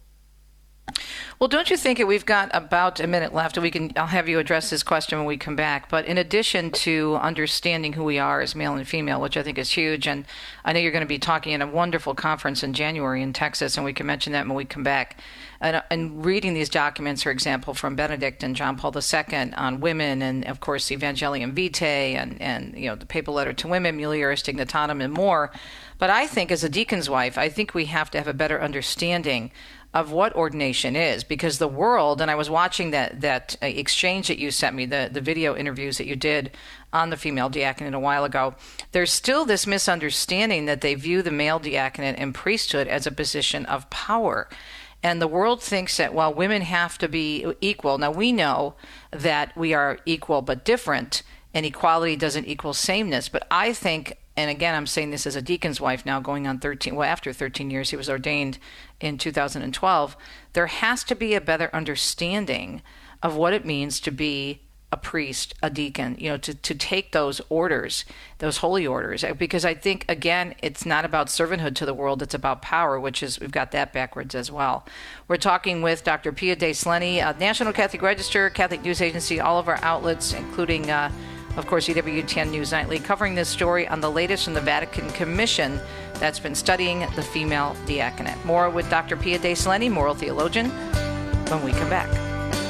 Well, don't you think it, we've got about a minute left, and we can, I'll have you address this question when we come back. But in addition to understanding who we are as male and female, which I think is huge, and I know you're going to be talking at a wonderful conference in January in Texas, and we can mention that when we come back. And, and reading these documents, for example, from Benedict and John Paul the Second on women, and of course, Evangelium Vitae, and, and you know, the Papal Letter to Women, Mulieris Dignitatem, and more. But I think as a deacon's wife, I think we have to have a better understanding of what ordination is, because the world, and I was watching that that exchange that you sent me, the, the video interviews that you did on the female diaconate a while ago, there's still this misunderstanding that they view the male diaconate and priesthood as a position of power. And the world thinks that, well, women have to be equal. Now, we know that we are equal but different, and equality doesn't equal sameness. But I think, and again, I'm saying this as a deacon's wife now, going on thirteen, well, after thirteen years, he was ordained in two thousand twelve, there has to be a better understanding of what it means to be a priest, a deacon, you know, to, to take those orders, those holy orders, because I think, again, it's not about servanthood to the world, it's about power, which is, we've got that backwards as well. We're talking with Doctor Pia de Slenny, uh, National Catholic Register, Catholic News Agency, all of our outlets, including, uh, of course, E W T N News Nightly, covering this story on the latest from the Vatican Commission that's been studying the female diaconate. More with Doctor Pia de Slenny, moral theologian, when we come back.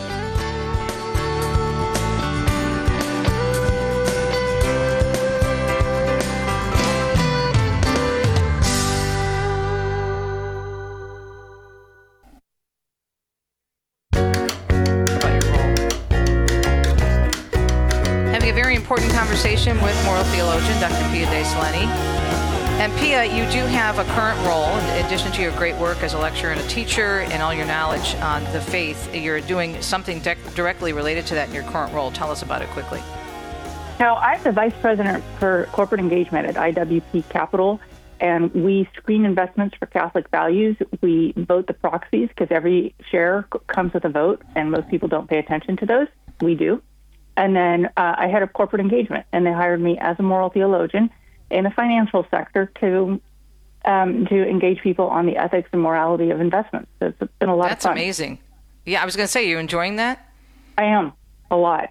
Important conversation with moral theologian Doctor Pia de Slenny. And Pia, you do have a current role, in addition to your great work as a lecturer and a teacher and all your knowledge on the faith. You're doing something de- directly related to that in your current role. Tell us about it quickly. So I'm the Vice President for Corporate Engagement at I W P Capital, and we screen investments for Catholic values. We vote the proxies because every share comes with a vote, and most people don't pay attention to those. We do. And then uh, I head up corporate engagement, and they hired me as a moral theologian in the financial sector to um, to engage people on the ethics and morality of investments. So it's been a lot That's of fun. That's amazing. Yeah, I was going to say, you're enjoying that? I am, a lot.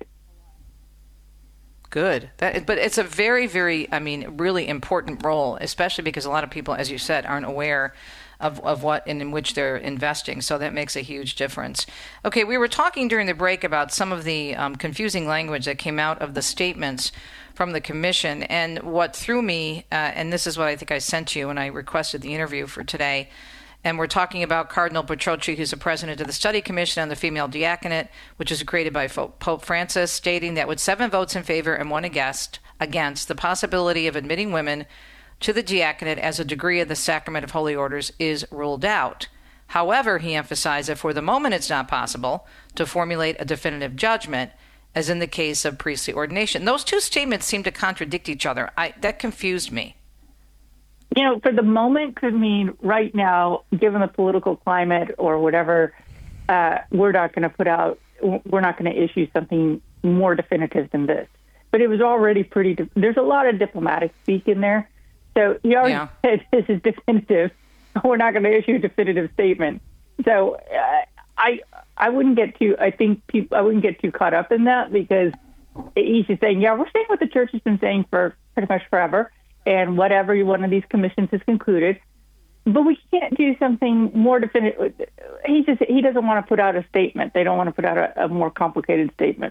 Good. That, but it's a very, very, I mean, really important role, especially because a lot of people, as you said, aren't aware of, of what and in which they're investing. So that makes a huge difference. Okay, we were talking during the break about some of the um, confusing language that came out of the statements from the commission. And what threw me, uh, and this is what I think I sent you when I requested the interview for today, and we're talking about Cardinal Petrocci, who's the president of the Study Commission on the Female Diaconate, which was created by Pope Francis, stating that with seven votes in favor and one against, against the possibility of admitting women to the diaconate as a degree of the sacrament of holy orders is ruled out. However, he emphasized that for the moment it's not possible to formulate a definitive judgment, as in the case of priestly ordination. Those two statements seem to contradict each other. I, that confused me. You know, for the moment could mean right now, given the political climate or whatever, uh, we're not going to put out, we're not going to issue something more definitive than this. But it was already pretty, de- there's a lot of diplomatic speak in there. So he already yeah. said this is definitive. We're not going to issue a definitive statement. So uh, I I wouldn't get too. I think people. I wouldn't get too caught up in that, because he's just saying, yeah, we're saying what the church has been saying for pretty much forever, and whatever one of these commissions has concluded. But we can't do something more definitive. He just he doesn't want to put out a statement. They don't want to put out a, a more complicated statement,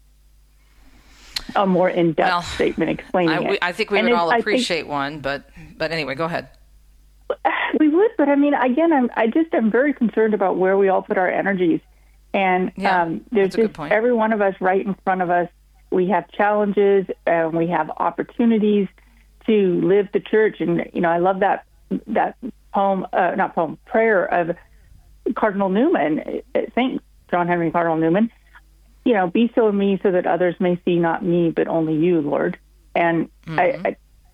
a more in-depth well, statement explaining I, we, it. I think we and would all appreciate think, one, but but anyway, go ahead. We would, but I mean, again, I'm I just am very concerned about where we all put our energies, and yeah, um, there's just every one of us right in front of us. We have challenges and we have opportunities to live the church, and you know, I love that that. poem, uh, not poem, prayer of Cardinal Newman, Saint John Henry Cardinal Newman. You know, be so in me so that others may see not me, but only you, Lord. And mm-hmm. I,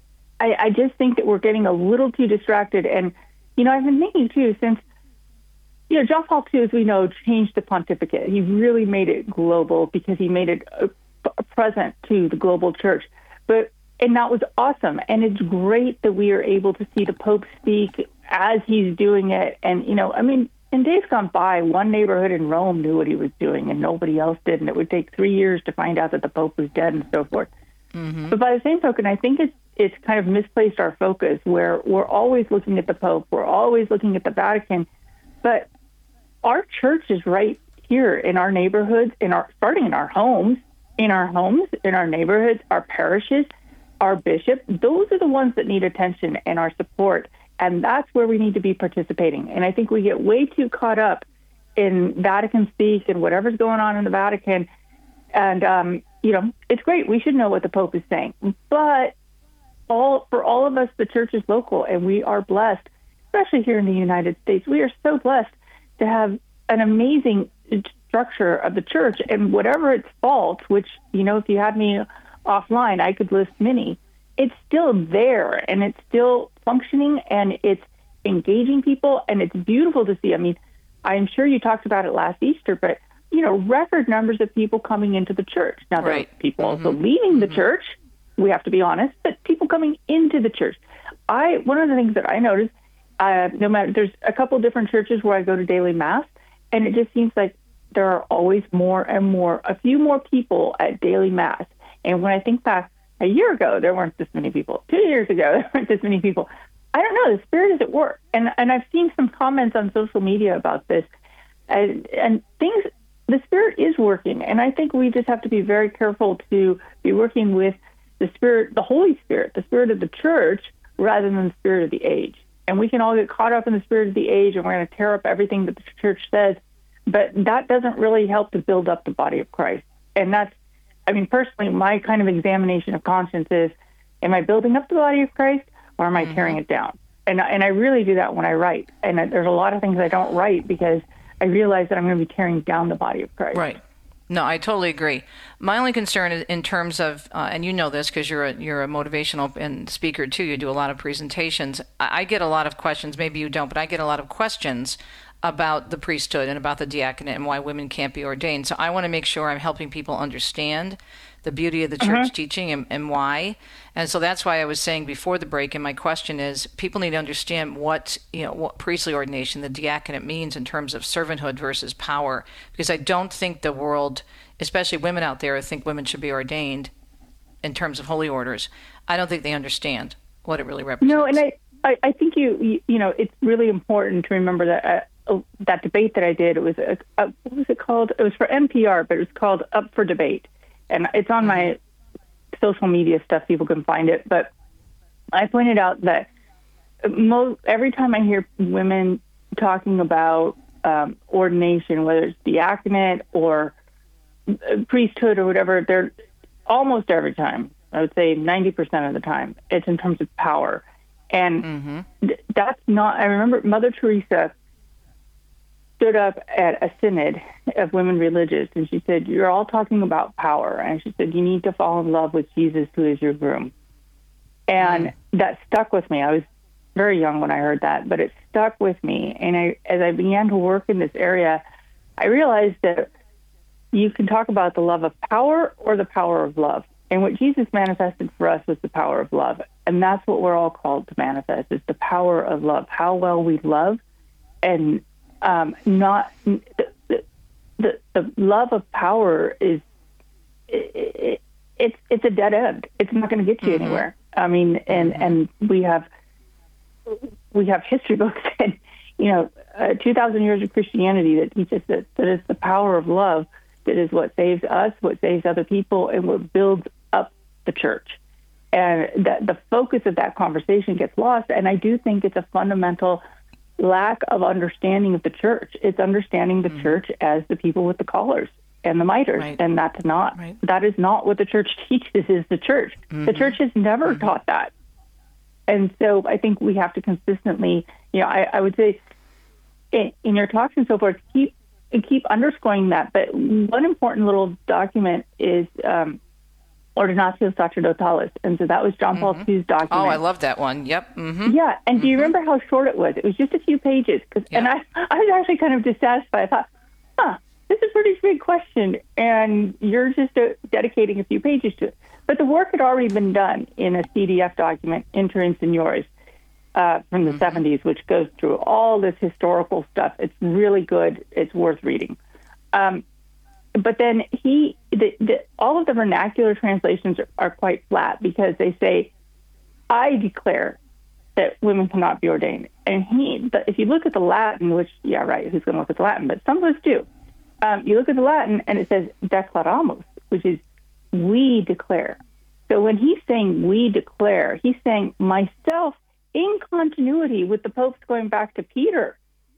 I, I just think that we're getting a little too distracted. And, you know, I've been thinking too, since, you know, John Paul the Second, as we know, changed the pontificate. He really made it global because he made it a, a present to the global church. But And that was awesome. And it's great that we are able to see the Pope speak as he's doing it. And, you know, I mean, in days gone by, one neighborhood in Rome knew what he was doing and nobody else did. And it would take three years to find out that the Pope was dead and so forth. Mm-hmm. But by the same token, I think it's, it's kind of misplaced our focus, where we're always looking at the Pope. We're always looking at the Vatican. But our church is right here in our neighborhoods, in our starting in our homes, in our homes, in our neighborhoods, our parishes. Our bishop, those are the ones that need attention and our support. And that's where we need to be participating. And I think we get way too caught up in Vatican speak and whatever's going on in the Vatican. And, um, you know, it's great. We should know what the Pope is saying. But all for all of us, the church is local, and we are blessed, especially here in the United States. We are so blessed to have an amazing structure of the church. And whatever its faults, which, you know, if you had me offline, I could list many. It's still there, and it's still functioning, and it's engaging people, and it's beautiful to see. I mean, I'm sure you talked about it last Easter, but, you know, record numbers of people coming into the church. Now, there right. are people mm-hmm. also leaving the mm-hmm. church, we have to be honest, but people coming into the church. I One of the things that I noticed, uh, no matter, there's a couple different churches where I go to daily Mass, and it just seems like there are always more and more, a few more people at daily Mass. And when I think back a year ago, there weren't this many people. Two years ago, there weren't this many people. I don't know. The Spirit is at work. And and I've seen some comments on social media about this. And, and things, the Spirit is working. And I think we just have to be very careful to be working with the Spirit, the Holy Spirit, the Spirit of the church, rather than the Spirit of the age. And we can all get caught up in the Spirit of the age, and we're going to tear up everything that the church says. But that doesn't really help to build up the body of Christ. And that's, I mean, personally, my kind of examination of conscience is, am I building up the body of Christ, or am I mm-hmm. tearing it down? And and I really do that when I write. And there's a lot of things I don't write because I realize that I'm going to be tearing down the body of Christ. Right. No, I totally agree. My only concern is in terms of, uh, and you know this because you're a, you're a motivational and speaker too. You do a lot of presentations. I, I get a lot of questions. Maybe you don't, but I get a lot of questions about the priesthood and about the diaconate and why women can't be ordained. So I want to make sure I'm helping people understand the beauty of the church uh-huh. teaching and, and why. And so that's why I was saying before the break, and my question is, people need to understand what, you know, what priestly ordination, the diaconate, means in terms of servanthood versus power. Because I don't think the world, especially women out there, think women should be ordained in terms of holy orders. I don't think they understand what it really represents. No, and I, I, I think you, you, you know, it's really important to remember that uh, that debate that I did, it was, a, a, what was it called? It was for N P R, but it was called Up for Debate. And it's on my social media stuff. People can find it. But I pointed out that most, every time I hear women talking about um, ordination, whether it's diaconate or priesthood or whatever, they're almost every time, I would say ninety percent of the time, it's in terms of power. And mm-hmm. th- that's not, I remember Mother Teresa stood up at a synod of women religious, and she said, you're all talking about power. And she said, you need to fall in love with Jesus, who is your groom. And mm. that stuck with me. I was very young when I heard that, but it stuck with me. And I, as I began to work in this area, I realized that you can talk about the love of power or the power of love. And what Jesus manifested for us was the power of love. And that's what we're all called to manifest, is the power of love, how well we love. And um, not the, the the the love of power is it, it, it's it's a dead end. It's not going to get you mm-hmm. anywhere. I mean, and mm-hmm. and we have we have history books and you know uh, two thousand years of Christianity that teaches that that it's the power of love that is what saves us, what saves other people, and what builds up the church. And that the focus of that conversation gets lost. And I do think it's a fundamental lack of understanding of the church. It's understanding the mm-hmm. church as the people with the collars and the miters, right. and that's not right. that is not what the church teaches. Is the church? Mm-hmm. The church has never mm-hmm. taught that. And so I think we have to consistently, you know, I, I would say in, in your talks and so forth, keep keep underscoring that. But one important little document is um, Ordinatio Sacerdotalis, and so that was John Paul mm-hmm. Two's document. Oh, I love that one. Yep. Mm-hmm. Yeah, and mm-hmm. do you remember how short it was? It was just a few pages. Cause, yeah. And I, I was actually kind of dissatisfied. I thought, huh, this is a pretty big question, and you're just uh, dedicating a few pages to it. But the work had already been done in a C D F document, Inter Seniores, uh, from the mm-hmm. seventies, which goes through all this historical stuff. It's really good. It's worth reading. Um, but then he, the, the, all of the vernacular translations are, are quite flat because they say, I declare that women cannot be ordained. And he, but if you look at the Latin, which, yeah, right, who's going to look at the Latin? But some of us do. Um, you look at the Latin and it says declaramus, which is we declare. So when he's saying we declare, he's saying myself in continuity with the popes going back to Peter.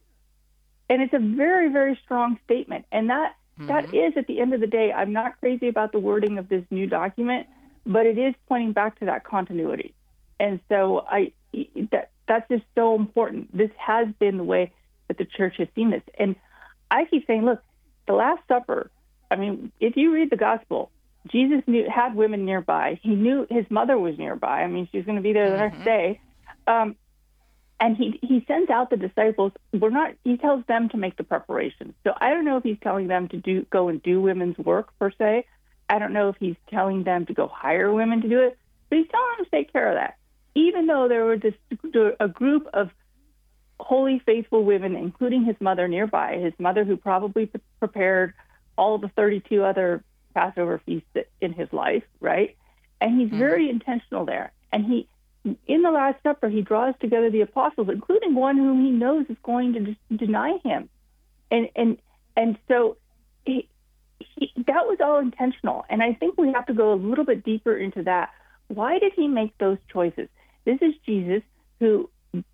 And it's a very, very strong statement. And that mm-hmm. that is, at the end of the day, I'm not crazy about the wording of this new document, but it is pointing back to that continuity. And so I that that's just so important. This has been the way that the church has seen this. And I keep saying, look, the Last Supper, I mean, if you read the gospel, Jesus knew had women nearby. He knew his mother was nearby. I mean, she was going to be there the mm-hmm. next day. Um, and he he sends out the disciples. We're not. He tells them to make the preparations. So I don't know if he's telling them to do go and do women's work per se. I don't know if he's telling them to go hire women to do it. But he's telling them to take care of that. Even though there were this a group of holy, faithful women, including his mother nearby, his mother who probably prepared all the thirty-two other Passover feasts in his life, right? And he's mm-hmm. very intentional there. And he, in the Last Supper, he draws together the apostles, including one whom he knows is going to d- deny him. And and and so he, he, that was all intentional. And I think we have to go a little bit deeper into that. Why did he make those choices? This is Jesus who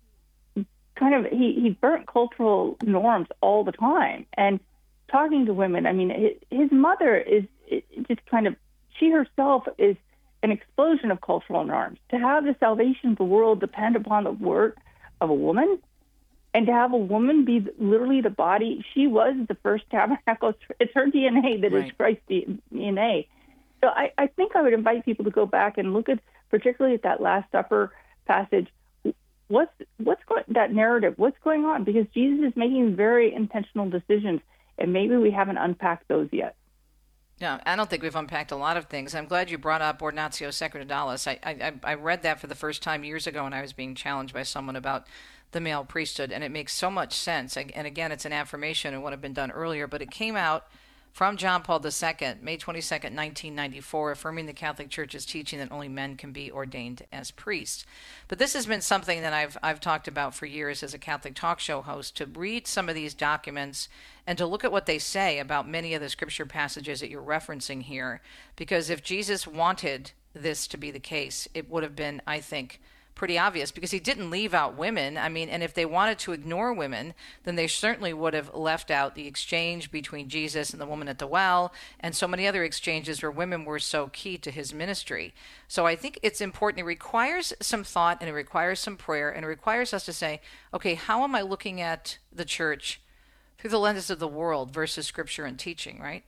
kind of, he, he burnt cultural norms all the time. And talking to women, I mean, his, his mother is just kind of, she herself is an explosion of cultural norms. To have the salvation of the world depend upon the work of a woman, and to have a woman be literally the body, she was the first tabernacle. It's her D N A that right. is Christ's D N A. So I, I think I would invite people to go back and look at, particularly at that Last Supper passage, what's what's going that narrative, what's going on? Because Jesus is making very intentional decisions, and maybe we haven't unpacked those yet. No, I don't think we've unpacked a lot of things. I'm glad you brought up Ordinatio Sacerdotalis. I, I I read that for the first time years ago when I was being challenged by someone about the male priesthood, and it makes so much sense. And again, it's an affirmation of what had been done earlier, but it came out from John Paul the Second, May twenty-second, nineteen ninety-four, affirming the Catholic Church's teaching that only men can be ordained as priests. But this has been something that I've I've talked about for years as a Catholic talk show host, to read some of these documents and to look at what they say about many of the scripture passages that you're referencing here. Because if Jesus wanted this to be the case, it would have been, I think, pretty obvious, because he didn't leave out women. I mean, and if they wanted to ignore women, then they certainly would have left out the exchange between Jesus and the woman at the well, and so many other exchanges where women were so key to his ministry. So I think it's important. It requires some thought, and it requires some prayer, and it requires us to say, okay, how am I looking at the church through the lenses of the world versus scripture and teaching, right?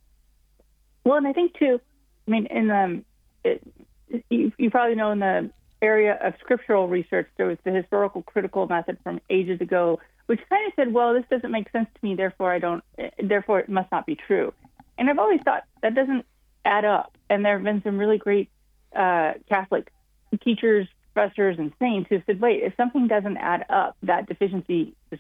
Well, and I think too, I mean, in the, it, you, you probably know in the area of scriptural research, there was the historical critical method from ages ago, which kind of said, well, this doesn't make sense to me, therefore I don't, therefore it must not be true. And I've always thought that doesn't add up. And there have been some really great uh, Catholic teachers, professors, and saints who said, wait, if something doesn't add up, that deficiency is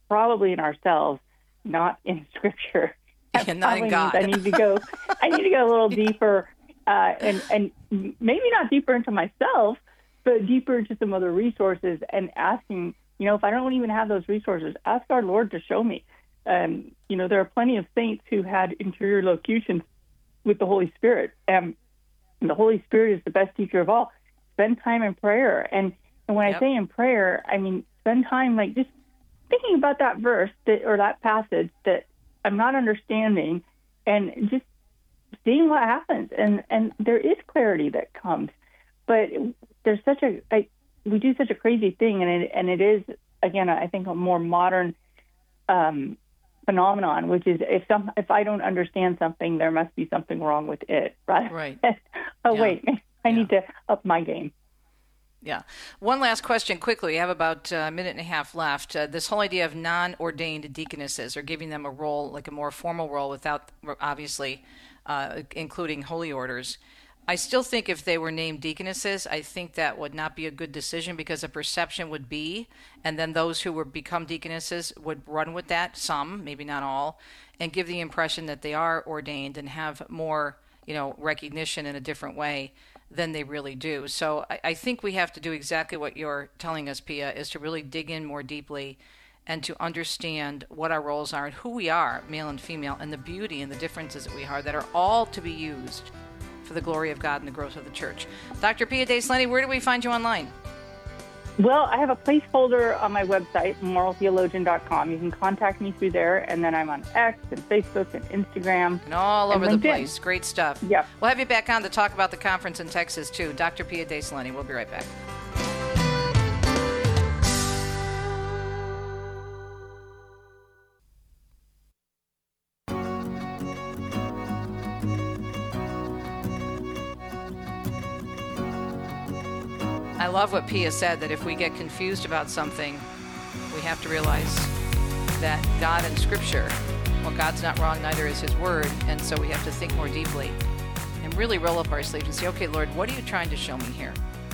probably in ourselves, not in Scripture. That and not in God. I need to go. I need to go a little deeper, uh, and and maybe not deeper into myself, but deeper into some other resources, and asking. You know, if I don't even have those resources, ask our Lord to show me. Um, you know, there are plenty of saints who had interior locutions with the Holy Spirit, and the Holy Spirit is the best teacher of all. Spend time in prayer, and and when yep. I say in prayer, I mean spend time like just thinking about that verse that, or that passage that I'm not understanding, and just seeing what happens. And, and there is clarity that comes, but there's such a, I, we do such a crazy thing, and it, and it is, again, I think a more modern um, phenomenon, which is if some, if I don't understand something, there must be something wrong with it, right? Right. oh, yeah. wait, I yeah. need to up my game. Yeah. One last question quickly. We have about a minute and a half left. Uh, this whole idea of non-ordained deaconesses, or giving them a role, like a more formal role without, obviously, uh, including holy orders. I still think if they were named deaconesses, I think that would not be a good decision, because the perception would be, and then those who would become deaconesses would run with that, some, maybe not all, and give the impression that they are ordained and have more, you know, recognition in a different way than they really do. So I, I think we have to do exactly what you're telling us, Pia, is to really dig in more deeply and to understand what our roles are and who we are, male and female, and the beauty and the differences that we are, that are all to be used for the glory of God and the growth of the church. Doctor Pia De Slenty, where do we find you online? Well, I have a placeholder on my website, moral theologian dot com. You can contact me through there, and then I'm on X and Facebook and Instagram. And all and over LinkedIn. the place. Great stuff. Yeah. We'll have you back on to talk about the conference in Texas, too. Doctor Pia De Slenty. We'll be right back. I love what Pia said, that if we get confused about something, we have to realize that God and Scripture, well, God's not wrong, neither is His Word, and so we have to think more deeply and really roll up our sleeves and say, okay, Lord, what are you trying to show me here?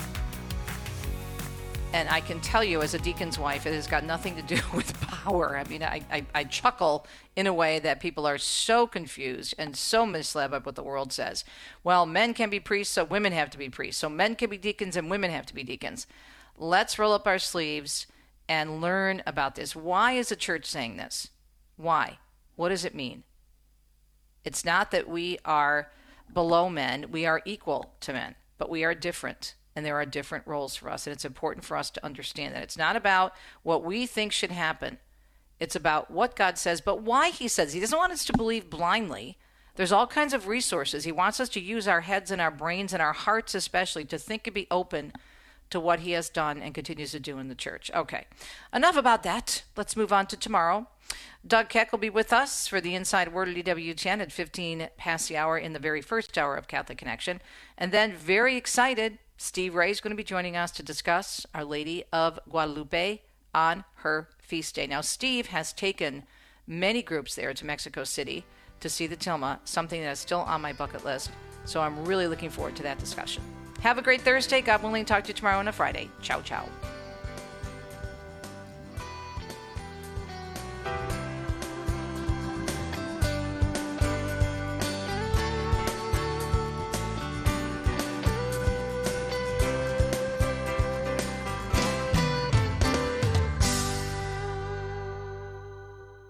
And I can tell you, as a deacon's wife, it has got nothing to do with power. I mean, I, I, I chuckle in a way that people are so confused and so misled by what the world says. Well, men can be priests, so women have to be priests. So men can be deacons and women have to be deacons. Let's roll up our sleeves and learn about this. Why is the church saying this? Why? What does it mean? It's not that we are below men. We are equal to men, but we are different. And there are different roles for us. And it's important for us to understand that. It's not about what we think should happen. It's about what God says, but why He says. He doesn't want us to believe blindly. There's all kinds of resources. He wants us to use our heads and our brains and our hearts especially to think and be open to what He has done and continues to do in the church. Okay, enough about that. Let's move on to tomorrow. Doug Keck will be with us for the Inside Word at E W T N at fifteen past the hour in the very first hour of Catholic Connection. And then, very excited, Steve Ray is going to be joining us to discuss Our Lady of Guadalupe on her feast day. Now, Steve has taken many groups there to Mexico City to see the Tilma, something that is still on my bucket list. So I'm really looking forward to that discussion. Have a great Thursday. God willing, talk to you tomorrow on a Friday. Ciao, ciao.